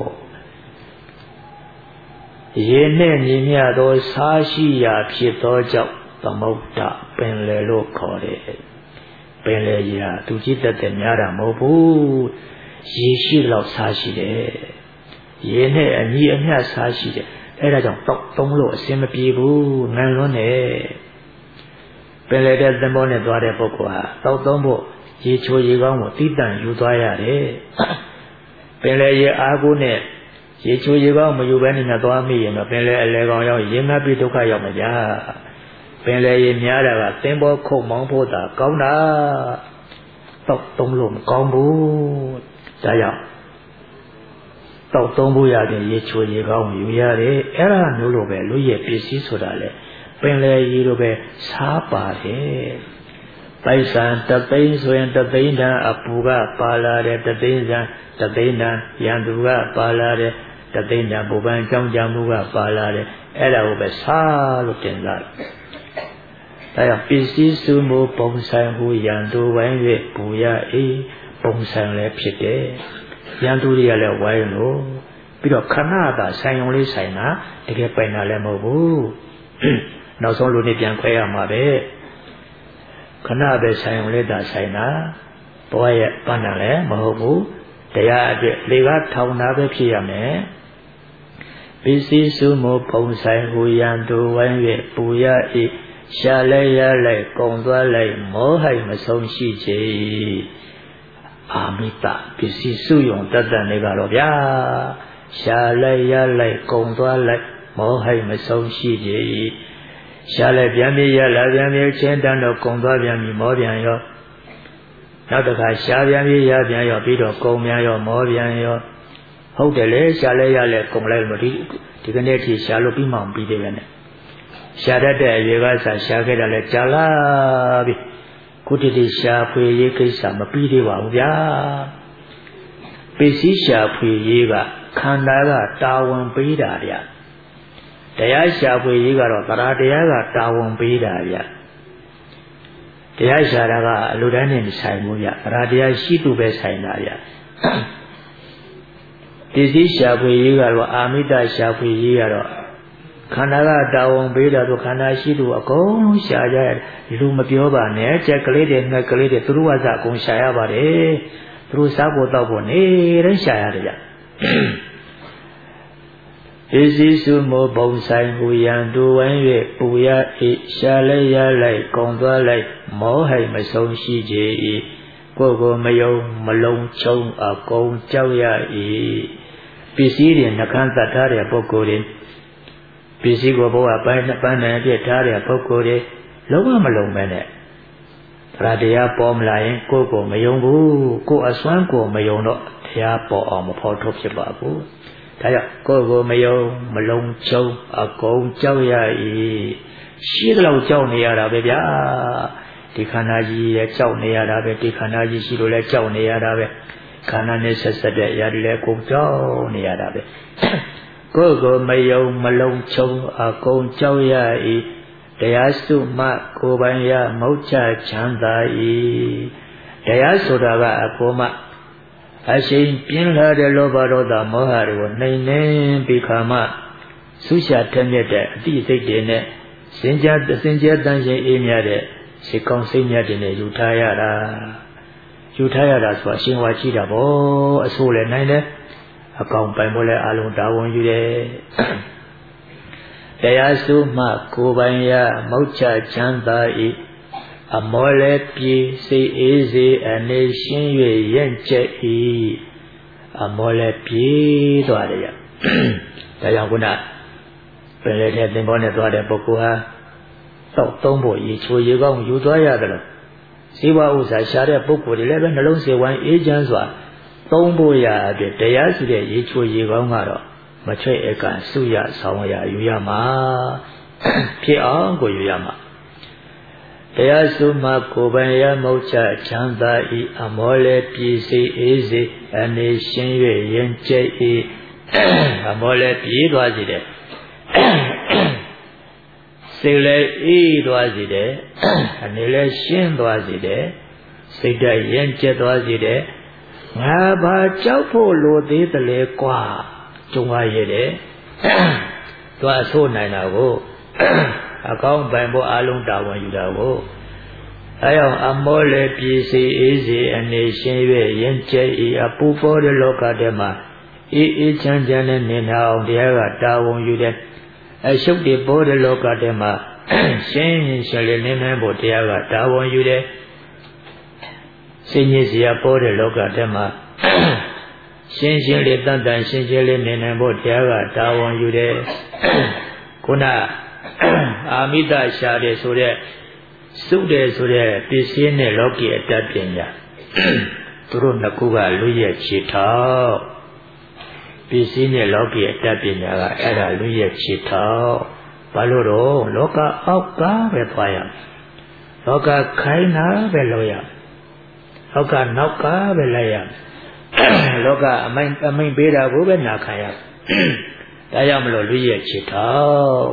ရေနဲ့ညီမျှသောစားရှိရာဖြစ်သောကြောင့်သမုဒ္ဒပင်လယ်လို့ခေါ်တယ်ပင်လယ်ကြီးဟာသူကြည့်တတ်တဲ့များတာမဟုတ်ဘူးရေရှိလောက်စားရှိတယ်ရေနဲ့အညီအမျှစားရှိတယ်အဲ့ဒါကြောင့်တောက်သုံးလို့အစင်မပြေဘူးငံလွန်းတယ်ပင်လယ်တဲ့သင်္ဘောနဲ့သွားတဲ့ပုဂ္ဂိုလ်ဟာတောက်သုံးဖို့ရေချိုရေကောင်းကိုတိတန့်ယူသွားရတယ်ပင်လယ်ရေအားကိုနဲ့ရေချိုရေကောင်းမယူဘဲနဲ့သွားမိရင်တော့ပင်လယ်အလဲကောင်ရောက်ရေငတ်ပြီးဒုက္ခရောက်မှာကြာပင်လယ်ရေများတာကသင်္ဘောခုတ်မောင်းဖို့သာကောင်းတာတောက်သုံးလို့မကောင်းဘူးဒါကြောင့်တောက်သုံးဖို့ရတယ်ရေချိုရေကောင်းယူရတယ်အဲ့ဒါမျိုးလိုပဲလူရဲ့ပစ္စည်းဆိုတာလေပင်လယ်ရေလိုပဲစားပါတယ်ပိုက်ဆံတသိန်းဆိုရင်တသိန်းတန်အပူကပါလာတယ်တသိန်းတန်တသိန်းတန်ရန်သူကပါလာတယ်တသိန်းတန်ဘူပန်ကြောင်းကြမှုကပါလာတယ်အဲ့ဒါကိုပဲစားလို့တင်လာတယ်ဒါကြောင့်ပစ္စည်းစုမှုပုံဆိုင်ဟုရန်သူဝိုင်း၍ပူရ၏ပုံဆိုင်လည်းဖြစ်တယ်ရန်သူတွေကလည်းဝိုင်းလို့ပြီးတော့ခဏသာဆိုင်ုံလေးဆိုင်တာတကယ်ပိုင်တာလည်းမဟုတ်ဘူးနောက်ဆုံးလူတွေပြန်ခွဲရမှာပဲခဏပဲဆိုင်ုံလေးသာဆိုင်တာဘဝရဲ့ပန်းတာလည်းမဟုတ်ဘူးတရားအတွက်လေကားထောင်တာပဲဖြစ်ရမယ်ပစ္စည်းစုမှုပုံဆိုင်ဟုရန်သူဝိုင်း၍ပူရ၏ရှာလဲရလိုက်ကုံသွားလိုက်မောဟိုက်မဆုံးရှိချေအာမိတပစ္စည်းစုယုံတတ်တတ်နေကတော့ဗျာရှာလဲရလိုက်ကုံသွားလိုက်မောဟိုက်မဆုံးရှိချေရှာလဲပြန်ပြေးရလာပြန်ပြေးချင်းတန်းတော့ကုံသွားပြန်ပြီမောပြန်ရောနောက်တစ်ခါရှာပြန်ပြေးရပြန်ရောပြီးတော့ကုံပြန်ရောမောပြန်ရောဟုတ်တယ်လေရှာလဲရလဲကုံလိုက်လို့ဒီဒီကနေ့ထိရှာလို့ပြီးမှမပြီးသေးပဲနဲ့ရှာတတ်တဲ့အရွယ်ကစားရှာခဲ့တာလဲကြာလာပြီခုတည်းတည်းရှာဖွေရေးကိစ္စမပြီးသေးပါဘူးဗျာပစ္စည်းရှာဖွေရေးကခန္ဓာကတာဝန်ပေးတာဗျာတရားရှာဖွေရေးကတော့တရားတရားကတာဝန်ပေးတာဗျာတရားရှာတာကအလိုတိုင်းနဲ့မဆိုင်ဘူးဗျာတရားတရားရှိသူပဲဆိုင်တာဗျာပစ္စည်းရှာဖွေရေးကတော့အာမိတရှာဖွေရေးကတော့ခန္ဓာကတာဝန်ပေးတာတို့ခန္ဓာရှိသူအကုန်လုံးရှာကြရလူမပြောပါနဲ့ကြက်ကလေးတွေငှက်ကလေးတွေသူတို့ဝါစအကုန်ရှာရပါတယ်သူတို့စားဖို့တောက်ဖို့နေတိုင်းရှာရတယ်ဗျပစ္စည်းစုမိုးပုံဆိုင်ဟူရန်သူဝိုင်း၍ပူရ၏ရှာလဲရလိုက်ကုံသွားလိုက်မောဟိုက်မဆုံးရှိကြ၏ကိုယ်ကိုမယုံမလုံးချုံအကုန်ကြောက်ရ၏ပစ္စည်းတွေနှကန်းသတ်ထားတဲ့ပုဂ္ဂိုလ်တွေပစ္စည်းကိုဘဝပိုင်းပန်းနိုင်ပြထားတဲ့ပုဂ္ဂိုလ်တွေလုံးဝမလုံးပဲနဲ့တရားတရားပေါ်မလာရင်ကိုယ်ကိုမယုံဘူးကိုယ်အစွမ်းကိုမယုံတော့တရားပေါ်အောင်မဖော်ထုတ်ဖြစ်ပါဘူးဒါကြောင့်ကိုယ်ကိုမယုံမလုံးချုံအကုန်ကြောက်ရ၏ရှိသလောက်ကြောက်နေရတာပဲဗျာဒီခန္ဓာကြီးရဲ့ကြောက်နေရတာပဲဒီခန္ဓာကြီးရှိလို့လည်းကြောက်နေရတာပဲခန္ဓာနဲ့ဆက်ဆက်တဲ့ຢာတွေလည်းကိုယ်ကြောက်နေရတာပဲကိုယ်ကိုမယုံမလုံးချုံအကုန်ကြောက်ရ၏တရားစုမှကိုယ်ပိုင်ရမုတ်ချချမ်းသာ၏တရားဆိုတာကအကိုမှအရှိန်ပြင်းလာတဲ့လောဘဒေါသမောဟတွေကိုနှိမ်နှင်းပြီးခါမှဆုရှာထက်မြက်တဲ့အတိစိတ်တွေနဲ့စင်ကြစင်ကြတန်ရှင်အေးမြတဲ့စိတ်ကောင်းစိတ်မြတ်တွေနဲ့ယူထားရတာယူထားရတာဆိုတာအရှင်ဝါကြည့်တာဗောအဆိုးလည်းနိုင်တယ်အကောင်ပိုင်ဖို့လည်းအလုံးတာဝန်ယူတယ်တရားစုမှကိုယ်ပိုင်ရမုတ်ချချမ်းသာ၏အမောလည်းပြေစိတ်အေးစေအနေရှင်း၍ရက်ကျက်၏အမောလည်းပြေသွားတယ်ရဒါကြောင့်ခုနပင်လေတဲ့သင်္ဘောနဲ့သွားတဲ့ပုဂ္ဂိုလ်ဟာတောက်သုံးဖို့ရေချိုရေကောင်းယူသွားရတယ်လို့ဇေဝဥစ္စာရှာတဲ့ပုဂ္ဂိုလ်တွေလည်းပဲနှလုံးစေဝိုင်းအေးချမ်းစွာသုံးဖို့ရအတွက်တရားစုတဲ့ရေချိုရေကောင်းကတော့မချွတ်အကစုရဆောင်ရယူရမှာဖြစ်အောင်ကိုယူရမှာတရားစုမှကိုယ်ပိုင်ရမုတ်ချချမ်းသာ၏အမောလည်းပြေစေအေးစေအနေရှင်း၍ရင်ကျက်၏အမောလည်းပြေးသွားစေတယ်စိတ်လည်းအေးသွားစေတယ်အနေလည်းရှင်းသွားစေတယ်စိတ်ဓာတ်ရင်ကျက်သွားစေတယ်ငါဘာကြောက်ဖို့လိုသေးတယ်လေကွာကြုံရရတယ်သွားဆိုးနိုင်တာကိုအကောင်းပိုင်ဖို့အလုံးတာဝန်ယူတာကိုအဲကြောင့်အမောလည်းပြည်စီအေးစီအနေရှင်း၍ရင်ကျက်ဤအပူပေါ်တဲ့လောကထဲမှာအေးအေးချမ်းချမ်းနဲ့နေတာအောင်တရားကတာဝန်ယူတဲ့အရှုပ်တွေပေါ်တဲ့လောကထဲမှာရှင်းရှင်းလေးနေနိုင်ဖို့တရားကတာဝန်ယူတဲ့စိတ်ညစ်စရာပေါ်တဲ့လောကထဲမှာရှင်းရှင်းလေးတန်တန်ရှင်းရှင်းလေးနေနိုင်ဖို့တရားကတာဝန်ယူတဲ့ခုနအာမိတရှာတယ်ဆိုတဲ့စုတယ်ဆိုတဲ့ပစ္စည်းနဲ့လောကီအတတ်ပညာသူတို့နှစ်ခုကလူရဲ့ခြေထောက်ပစ္စည်းနဲ့လောကီအတတ်ပညာကအဲ့ဒါလူရဲ့ခြေထောက်ဘာလို့တော့လောကအောက်ကပဲသွားရလောကခိုင်းတာပဲလုပ်ရလောကနောက်ကပဲလိုက်ရလောကအမိန်အမိန်ပေးတာကိုပဲနာခံရဒါကြောင့်မလို့လူရဲ့ခြေထောက်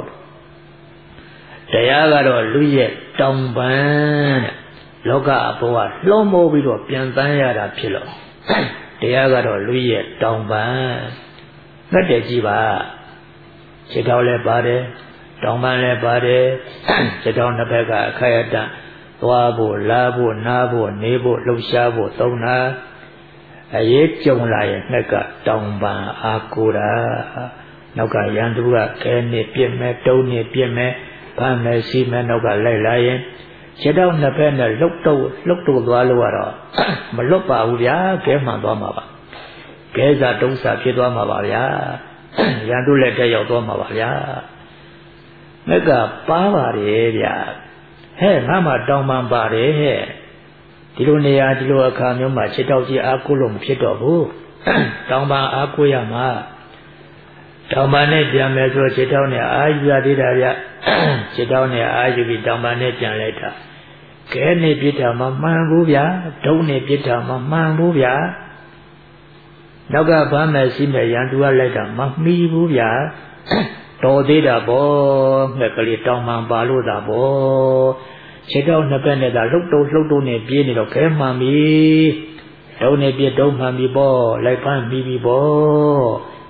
တရားကတော့လူရဲ့တောင်ပန်းတဲ့လောကအပေါ်ကလှုံ့မိုးပြီးတော့ပြန်တန်းရတာဖြစ်လို့တရားကတော့လူရဲ့တောင်ပန်းငတ်တယ်ကြည့်ပါခြေထောက်လည်းပါတယ်တောင်ပန်းလည်းပါတယ်ခြေထောက်နှစ်ဘက်ကအခိုက်အတန့်သွားဖို့လာဖို့နားဖို့နေဖို့လှုပ်ရှားဖို့သုံးတာအရေးကြုံလာရဲ့ငှက်ကတောင်ပန်းအာကိုတာနောက်ကရန်သူကခဲနေပြစ်မဲ့တုံးနေပြစ်မဲ့ဗမ်းမယ်စီမဲ့နောက်ကလိုက်လာရင်ခြေထောက်နှစ်ဖက်နဲ့လှုပ်တော့လှုပ်တော့သွားလို့ကတော့မလွတ်ပါဘူးဗျာခဲမှန်သွားမှာပါခဲစားတုံးစားဖြစ်သွားမှာပါဗျာရန်သူလည်းတက်ရောက်သွားမှာပါဗျာငှက်ကပါပါတယ်ဗျာဟဲ့ငါမှတောင်ပန်းပါတယ်ဟဲ့ဒီလိုနေရာဒီလိုအခါမျိုးမှာခြေထောက်ကြီးအားကိုးလို့မဖြစ်တော့ဘူးတောင်ပန်းအားကိုးရမှာတောင်ပန်းနဲ့ပြန်မယ်ဆိုခြေထောက်နဲ့အာယူရသေးတာဗျခြေထောက်နဲ့အာယူပြီးတောင်ပန်းနဲ့ပြန်လိုက်တာခဲနဲ့ပြစ်တာမမှန်ဘူးဗျာဒုံနဲ့ပြစ်တာမမှန်ဘူးဗျာနောက်ကဗမ်းမယ်စီးမယ်ရန်သူကလိုက်တာမမီဘူးဗျာတော်သေးတာပေါ့ငှက်ကလေးတောင်ပန်းပါလို့တာပေါ့ခြေထောက်နှစ်ဘက်နဲ့သာလှုပ်တုံးလှုပ်တုံးနဲ့ပြေးနေတော့ခဲမှန်ပြီဒုံနဲ့ပြစ်တုံးမှန်ပြီပေါ့လိုက်ဖမ်းပြီးပြီပေါ့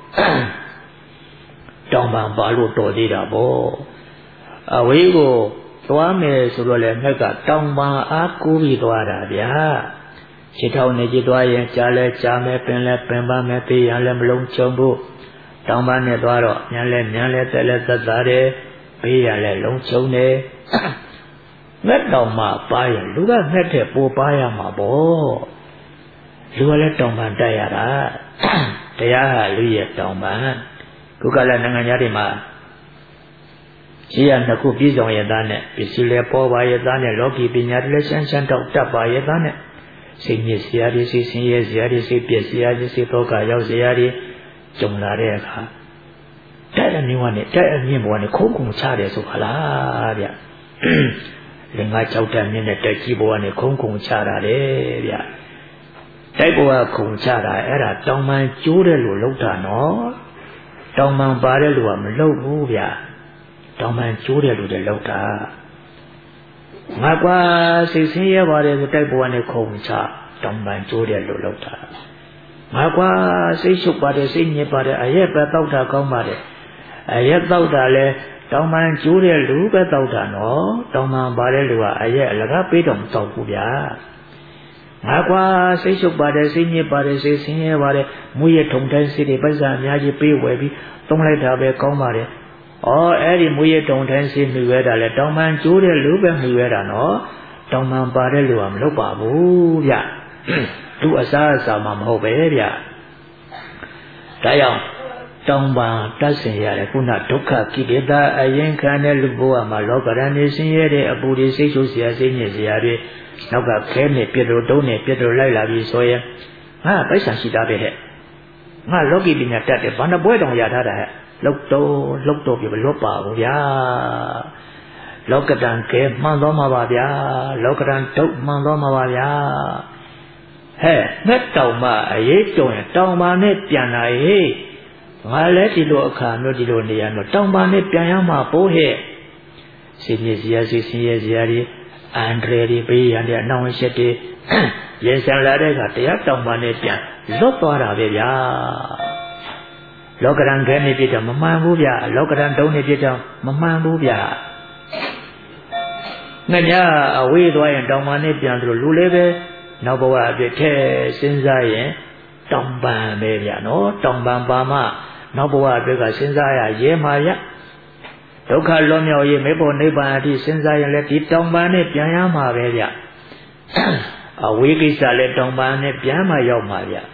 တောင်ပန်းပါလို့တော်သေးတာပေါ့အဝေးကိုသွားမယ်ဆိုတော့လေငှက်ကတောင်ပန်းအားကိုးပြီးသွားတာဗျာခြေထောက်နဲ့ကြည့်သွားရင်ကြားလဲကြားမယ်ပင်လဲပင်ပါမယ်ပြေးရလဲမလုံးချုံဖို့တောင်ပန်းနဲ့သွားတော့ညံလဲညံလဲတက်လဲသက်သာတယ်ပြေးရလဲလုံးချုံတယ်ငှက်တောင်မှပါရလူကငှက်တဲ့ပိုပါရမှာပေါ့လူကလည်းတောင်ပန်းတက်ရတာတရားဟာလူရဲ့တောင်ပန်းခုကလည်းနိုင်ငံသားတွေမှာရှိရနှစ်ခုပြည်ဆောင်ရသားနဲ့ပစ္စည်းလည်းပေါ်ပါရသားနဲ့လောကီပညာတွေလည်းရှမ်းရှမ်းတောက်တက်ပါရသားနဲ့စိတ်ညစ်စရာတွေစိတ်ဆင်းရဲစရာတွေစိတ်ပြည့်စရာတွေစိတ်ဒုက္ခရောက်စရာတွေကြုံလာတဲ့အခါတိုက်အမြင့်ကနေတိုက်အမြင့်ဘဝနဲ့ခုံခုံချတယ်ဆိုခလားဗျလင်္ကာကြောက်တဲ့မြင့်နဲ့တိုက်ကြီးဘဝနဲ့ခုံခုံချတာလေဗျတိုက်ဘဝခုံချတာအဲ့ဒါတောင်ပန်းကျိုးတယ်လို့လောက်တာနော်တောင်ပန်းပါတဲ့လူကမလောက်ဘူးဗျာတောင်ပန်းကျိုးတယ်လို့လည်းလောက်တာငါကွာစိတ်ဆင်းရဲပါတယ်ဆိုတိုက်ဘဝနဲ့ခုံချတောင်ပန်းကျိုးတယ်လို့လောက်တာငါကွာစိတ်ရှုပ်ပါတယ်စိတ်ညစ်ပါတယ်အရက်ပဲတောက်တာကောင်းပါတယ်အရက်တောက်တာလဲတောင်ပန်းကျိုးတဲ့လူပဲတောက်တာနော်တောင်ပန်းပါတဲ့လူကအရက်အလကားပေးတော့မတောက်ဘူးဗျာငါကွာစိတ်ရှုပ်ပါတယ်စိတ်ညစ်ပါတယ်စိတ်ဆင်းရဲပါတယ်မူရထုံတိုင်းစိတ်တွေပိုက်ဆံအများကြီးပေးဝယ်ပြီးသုံးလိုက်တာပဲကောင်းပါတယ်ဩအဲ့ဒီမူရထုံတိုင်းစိတ်မြှွဲတာလဲတောင်ပန်းကျိုးတဲ့လူပဲမြှွဲတာနော်တောင်ပန်းပါတဲ့လူကမလုပ်ပါဘူးဗျသူအစားအစာမှမဟုတ်ပဲဗျဒါကြောင့်တောင်ပန်းတတ်ဆင်ရတယ်ခုနဒုက္ခကိလေသာအရင်ခံတဲ့လူဘဝမှာလောကရန်နေဆင်းရဲတဲ့အပူတွေစိတ်ဆိုးစရာစိတ်ညစ်စရာတွေနောက်ကခဲနဲ့ပြစ်လို့တုံးနဲ့ပြစ်လို့လိုက်လာပြီးဆိုရင်ငါပိုက်ဆံရှိတာပဲဟဲ့ငါလောကီပညာတတ်တယ်ဘာနှပွဲတောင်ရထားတာဟဲ့လောက်တော့လောက်တော့ပြမလွတ်ပါဘူးဗျာလောကတန်ကဲမှန်တော့မှာပါဗျာလောကတန်ဒုတ်မှန်တော့မှာပါဗျာဟဲ့ငှက်တောင်မှအရေးကြုံရင်တောင်ပါနဲ့ပြန်လာဟေ့ငါလည်းဒီလိုအခါမျိုးဒီလိုနေရတော့တောင်ပါနဲ့ပြန်ရမှာပို့ဟဲ့စိတ်မြစ်စရာစိတ်ဆင်းရဲစရာတွေအန္တရာယ်တွေပေးရတဲ့အနှောင့်အယှက်တွေရင်ဆိုင်လာတဲ့အခါတရားတောင်းပန်နဲ့ပြန်လွတ်သွားတာပဲဗျာလောကရန်ခဲနေပြတော့မမှန်ဘူးဗျာလောကရန်တုံးနေပြတော့မမှန်ဘူးဗျာငါများအဝေးသွားရင်တောင်းပန်နဲ့ပြန်သူလူလေးပဲနောက်ဘဝအပြည့်ထဲစဉ်းစားရင်တောင်းပန်ပဲဗျာနော်တောင်းပန်ပါမှနောက်ဘဝအတွက်ကစဉ်းစားရရဲမှာရဒုက္ခလွန်မြောက်ရေးမေဖို့နိဗ္ဗာန်အထိစဉ်းစားရင်လည်းဒီတောင်းပန်နဲ့ပြန်ရမှာပဲဗျအဝေးကိစ္စလည်းတောင်းပန်နဲ့ပြန်မှရောက်မှာဗျဒါ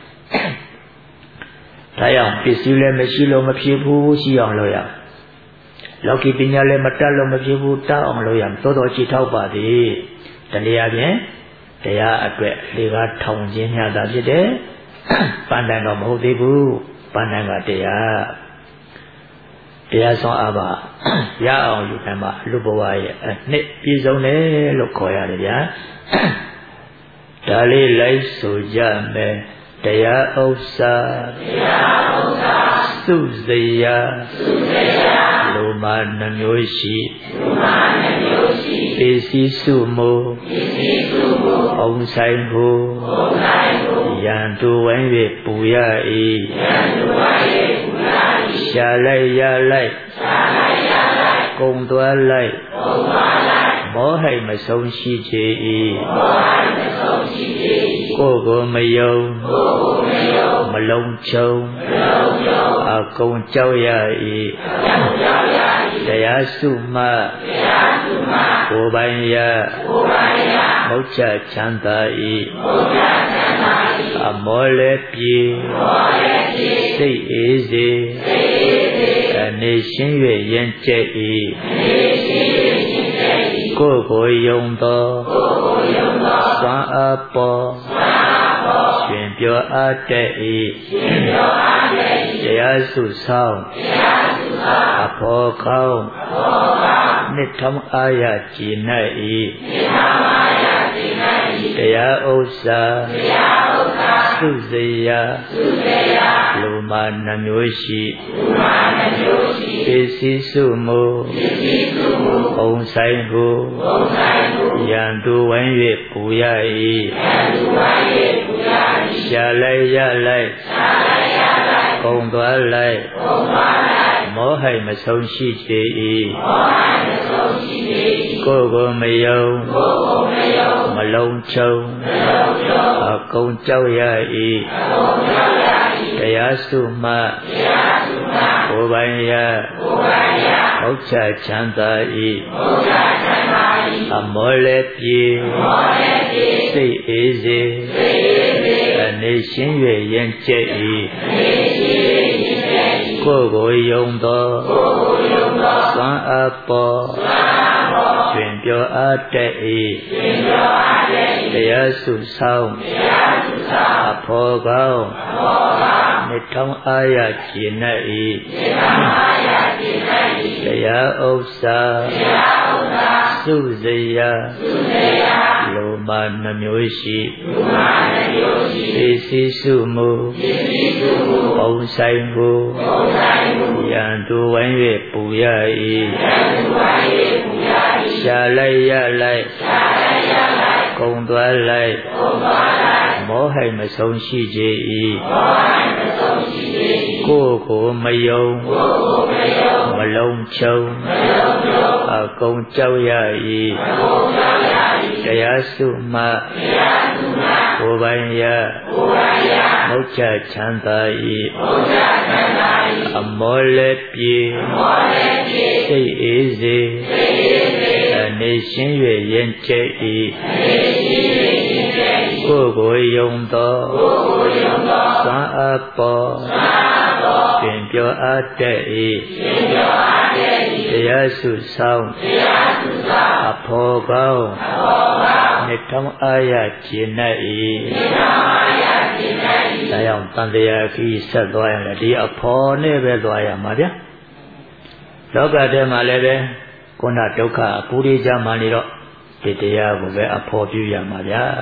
ကြောင့်ပစ္စည်းလည်းမရှိလို့မဖြစ်ဘူးရှိအောင်လုပ်ရလောကီပညာလည်းမတတ်လို့မဖြစ်ဘူးတတ်အောင်လုပ်ရသောတော်ချီထောက်ပါသည်တနည်းအားဖြင့်တရားအတွက်လေကားထောင်ခြင်းများတာဖြစ်တယ်ပန်းတန်တော့မဟုတ်သေးဘူးပန်းတန်ကတရားတရားဆောင်အပါရအောင်ယူတယ်မှာလူဘဝရဲ့အနှစ်ပြည့်စုံတယ်လို့ခေါ်ရတယ်ဗျာဒါလေးလိုက်ဆိုကြမယ်တရားဥစ္စာတရားဥစ္စာစုစရာစုစရာလူမနှမျိုးရှိလူမနှမျိုးရှိပစ္စည်းစုမှုပစ္စည်းစုမှုပုံဆိုင်မှုပုံဆိုင်မှုယံသူဝိုင်း၍ပူရ၏ယံသူဝိုင်း၍ပူရ၏ရှာလိုက်ရလိုက်ရှာလိုက်ရလိုက်ကုံသွားလိုက်ကုံသွားလိုက်မောဟိတ်မဆုံးရှိချေ၏မောဟိတ်မဆုံးရှိချေ၏ကိုယ်ကိုမယုံကိုယ်ကိုမယုံမလုံးချုံမလုံးချုံအကုန်ကြောက်ရ၏အကုန်ကြောက်ရ၏တရားစုမှတရားစုမှကိုယ်ပိုင်ရကိုယ်ပိုင်ရမုတ်ချချမ်းသာ၏မုတ်ချချမ်းသာ၏အမောလည်းပြေမောလည်းပြေစိတ်အေးစေစိတ်အေးစေအနေရှင်း၍ရင်ကျက်၏အနေရှင်း၍ရင်ကျက်၏ကိုယ်ကိုယုံသောကိုယ်ကိုယုံသောစွမ်းအားပေါ်စွမ်းအားပေါ်ရှင်ပြောအားတတ်၏ရှင်ပြောအားတတ်၏တရားစုဆောင်တရားစုဆောင်အဖို့ကောင်းအဖို့ကောင်းနှစ်ထောင်အားရကြည်၌၏နှစ်ထောင်အားရကြည်၌၏တရားဥစ္စာတရားဥစ္စာစုစရာစုစရာလူမနှမျိုးရှိလူမနှမျိုးရှိပစ္စည်းစုမှုပစ္စည်းစုမှုပုံဆိုင်မှုပုံဆိုင်မှုယံသူဝိုင်း၍ပူရ၏ယံသူဝိုင်း၍ပူရ၏ရှာလိုက်ရလိုက်ရှာလိုက်ရလိုက်ကုံသွားလိုက်ကုံသွားလိုက်မောဟိတ်မဆုံးရှိချေ၏မောဟိတ်မဆုံးရှိချေ၏ကိုယ်ကိုမယုံကိုယ်ကိုမယုံမလုံးချုံမလုံးချုံအကုန်ကြောက်ရ၏အကုန်ကြောက်ရ၏တရားစုမှတရားစုမှကိုယ်ပိုင်ရကိုယ်ပိုင်ရမုတ်ချချမ်းသာ၏မုတ်ချချမ်းသာ၏အမောလည်းပြေမောလည်းပြေစိတ်အေးစေစိတ်အေးစေအနေရှင်း၍ရင်ကျက်၏အနေရှင်း၍ရင်ကျက်၏ကိုယ်ကိုယုံသောကိုယ်ကိုယုံသောစွမ်းအားပေါ်စွမ်းအားပေါ်ရှင်ပြောအားတတ်၏ရှင်ပြောအားတတ်၏တရားစုဆောင်တရားစုဆောင်အဖို့ကောင်းအဖို့ကောင်းနှစ်ထောင်အားရကြည်၌၏နှစ်ထောင်အားရကြည်၌၏တရားဥစ္စာတရားဥစ္စာစုစရာစုစရာလူမနှမျိုးရှိလူမနှမျိုးရှိပစ္စည်းစုမှုပစ္စည်းစုမှုပုံဆိုင်မှုပုံဆိုင်မှုယံသူဝိုင်း၍ပူရ၏ယံသူဝိုင်း၍ပူရ၏ရှာလိုက်ရလိုက်ရှာလိုက်ရလိုက်ကုံသွားလိုက်ကုံသွားလိုက်မောဟိတ်မဆုံးရှိချေ၏မောဟိတ်မဆုံးရှိချေ၏ကိုယ်ကိုမယုံကိုယ်ကိုမယုံမလုံးချုံမလုံးချုံအကုန်ကြောက်ရ၏အကုန်ကြောက်ရ၏တရားစုမှတရားစုမှကိုယ်ပိုင်ရကိုယ်ပိုင်ရမုတ်ချချမ်းသာ၏မုတ်ချချမ်းသာ၏အမောလည်းပြေအမောလည်းပြေစိတ်အေးစေစိတ်အေးစေအနေရှင်း၍ရင်ကျက်၏အနေရှင်း၍ရင်ကျက်၏ကိုယ်ကိုယုံသောကိုယ်ကိုယုံသောစွမ်းအားပေါ်စွမ်းအားပေါ်ရှင်ပြောအားတတ်၏ရှင်ပြောအားတတ်၏တရားစုဆောင်တရားစုဆောင်အဖို့ကောင်းအဖို့ကောင်းနှစ်ထောင်အားရကြည်၌၏နှစ်ထောင်အားရကြည်၌၏ဒါကြောင့်တန်တရားခီးဆက်သွားရင်လည်းဒီအဖို့နဲ့ပဲသွားရမှာဗျာလောကထဲမှာလည်းပဲခုနဒုက္ခပူရိကြမှနေတော့ဒီတရားကိုပဲအဖို့ပြုရမှာဗျာ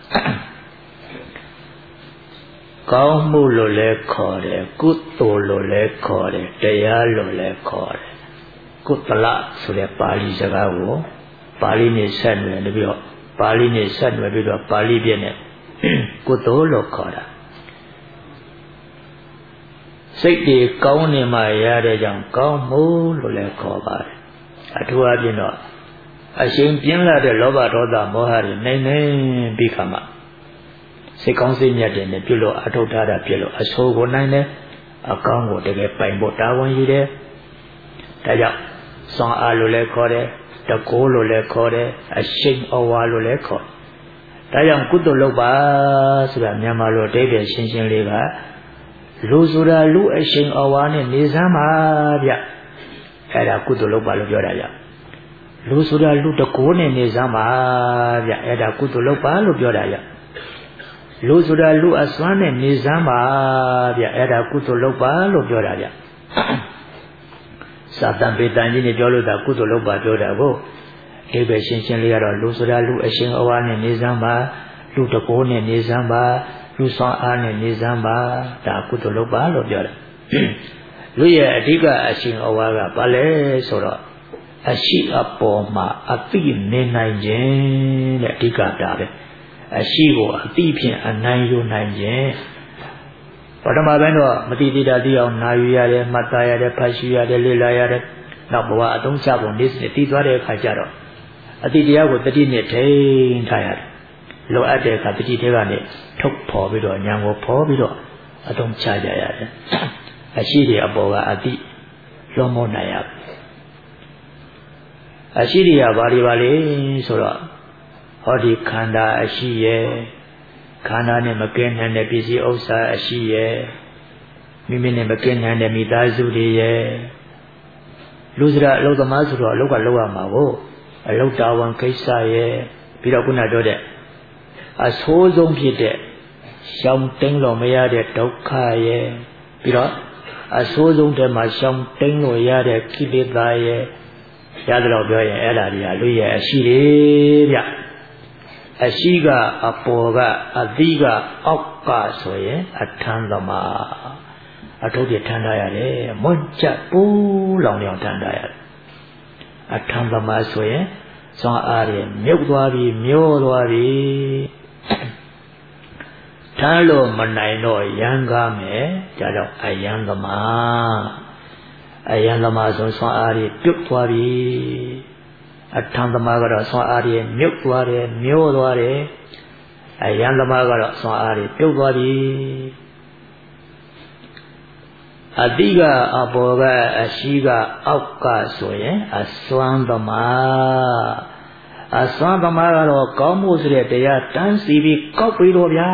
ကောင်းမှုလို့လည်းခေါ်တယ်ကုသိုလ်လို့လည်းခေါ်တယ်တရားလို့လည်းခေါ်တယ်ကုတလဆိုတဲ့ပါဠိစကားကိုပါဠိနဲ့ဆက်နွယ်ပြီးတော့ပါဠိနဲ့ဆက်နွယ်ပြီးတော့ပါဠိပြည့်နဲ့ကုသိုလ်လို့ခေါ်တာစိတ်တွေကောင်းနေမှရတဲ့ကြောင့်ကောင်းမှုလို့လည်းခေါ်ပါတယ်အထူးအဖြင့်တော့အရှင်ပြင်းလာတဲ့လောဘဒေါသမောဟတွေနိုင်နေပြီးခါမှစိတ်ကောင်းစိတ်မြတ်တဲ့နဲ့ပြုလို့အထုတ်ထားတာပြုလို့အဆိုးကိုနိုင်တယ်အကောင်းကိုတကယ်ပိုင်ဖို့တာဝန်ယူတယ်ဒါကြောင့်စွမ်းအားလို့လည်းခေါ်တယ်တကိုးလို့လည်းခေါ်တယ်အရှိန်အဝါလို့လည်းခေါ်တယ်ဒါကြောင့်ကုသိုလ်လုပ်ပါဆိုတာမြန်မာလိုအဓိပ္ပာယ်ရှင်းရှင်းလေးကလူဆိုတာလူအရှိန်အဝါနဲ့နေစမ်းပါဗျအဲ့ဒါကုသိုလ်လုပ်ပါလို့ပြောတာဗျလူဆိုတာလူတကိုးနဲ့နေစမ်းပါဗျအဲ့ဒါကုသိုလ်လုပ်ပါလို့ပြောတာဗျလူဆိုတာလူအစွမ်းနဲ့နေစမ်းပါဗျအဲ့ဒါကုသိုလ်လုပ်ပါလို့ပြောတာဗျစာတံပေတံကြီးနဲ့ပြောလို့ဒါကုသိုလ်လုပ်ပါပြောတာကိုအိဗေရှင်းရှင်းလေးကတော့လူဆိုတာလူအရှင်အဝါနဲ့နေစမ်းပါလူတကိုးနဲ့နေစမ်းပါလူဆောင်အားနဲ့နေစမ်းပါဒါကုသိုလ်လုပ်ပါလို့ပြောတယ်လူရဲ့အဓိကအရှင်အဝါကဘာလဲဆိုတော့အရှိအပေါ်မှာအသိနေနိုင်ခြင်းတဲ့အဓိကဒါပဲအရှိကိုအသိဖြင့်အနိုင်ယူနိုင်ခြင်းပထမပိုင်းတော့မတိတိတာသိအောင်နာယူရတယ်မှတ်သားရတယ်ဖတ်ရှုရတယ်လေ့လာရတယ်နောက်ဘဝအသုံးချပုံနေ့စဉ်တည်သွားတဲ့အခါကျတော့အတိတရားကိုတတိနဲ့ထိန်းထားရတယ်လိုအပ်တဲ့အခါတတိထဲကနေထုတ်ဖော်ပြီးတော့ဉာဏ်ကိုဖော်ပြီးတော့အသုံးချကြရတယ်အရှိတွေအပေါ်ကအတိလွန်မောနိုင်ရအရှိတွေကဘာတွေပါလဲဆိုတော့ဟောဒီခန္ဓာအရှိရဲ့ခန္ဓာနဲ့မကင်းနိုင်တဲ့ပစ္စည်းဥစ္စာအရှိရဲ့မိမိနဲ့မကင်းနိုင်တဲ့မိသားစုတွေရဲ့လူစရာအလုပ်သမားဆိုတော့အလုပ်ကလုပ်ရမှာကိုအလုပ်တာဝန်ကိစ္စရဲ့ပြီးတော့ခုနပြောတဲ့အဆိုးဆုံးဖြစ်တဲ့ရှောင်တိန်လို့မရတဲ့ဒုက္ခရဲ့ပြီးတော့အဆိုးဆုံးတည်းမှာရှောင်တိန်လို့ရတဲ့ကိလေသာရဲ့ရတယ်လို့ပြောရင်အဲ့ဒါတွေကလူရဲ့အရှိတွေဗျအရှိကအပေါ်ကအသီးကအောက်ကဆိုရင်အထမ်းသမားအထုတ်ပြထမ်းထားရတယ်မွတ်ချက်ပူးလောင်လောင်ထမ်းထားရတယ်အထမ်းသမားဆိုရင်စွမ်းအားရမြုပ်သွားပြီမျောသွားပြီထမ်းလို့မနိုင်တော့ရန်ကားမယ်ဒါကြောင့်အယံသမားအယံသမားဆိုစွမ်းအားရပြုတ်သွားပြီအထံသမားကတော့စွမ်းအားရမြုပ်သွားတယ်မျောသွားတယ်အယံသမားကတော့စွမ်းအားရပြုတ်သွားပြီအတိကအပေါ်ကအရှိကအောက်ကဆိုရင်အစွမ်းသမားအစွမ်းသမားကတော့ကောင်းမှုဆိုတဲ့တရားတန်းစီပြီးကောက်ပြီးတော့ဗျာ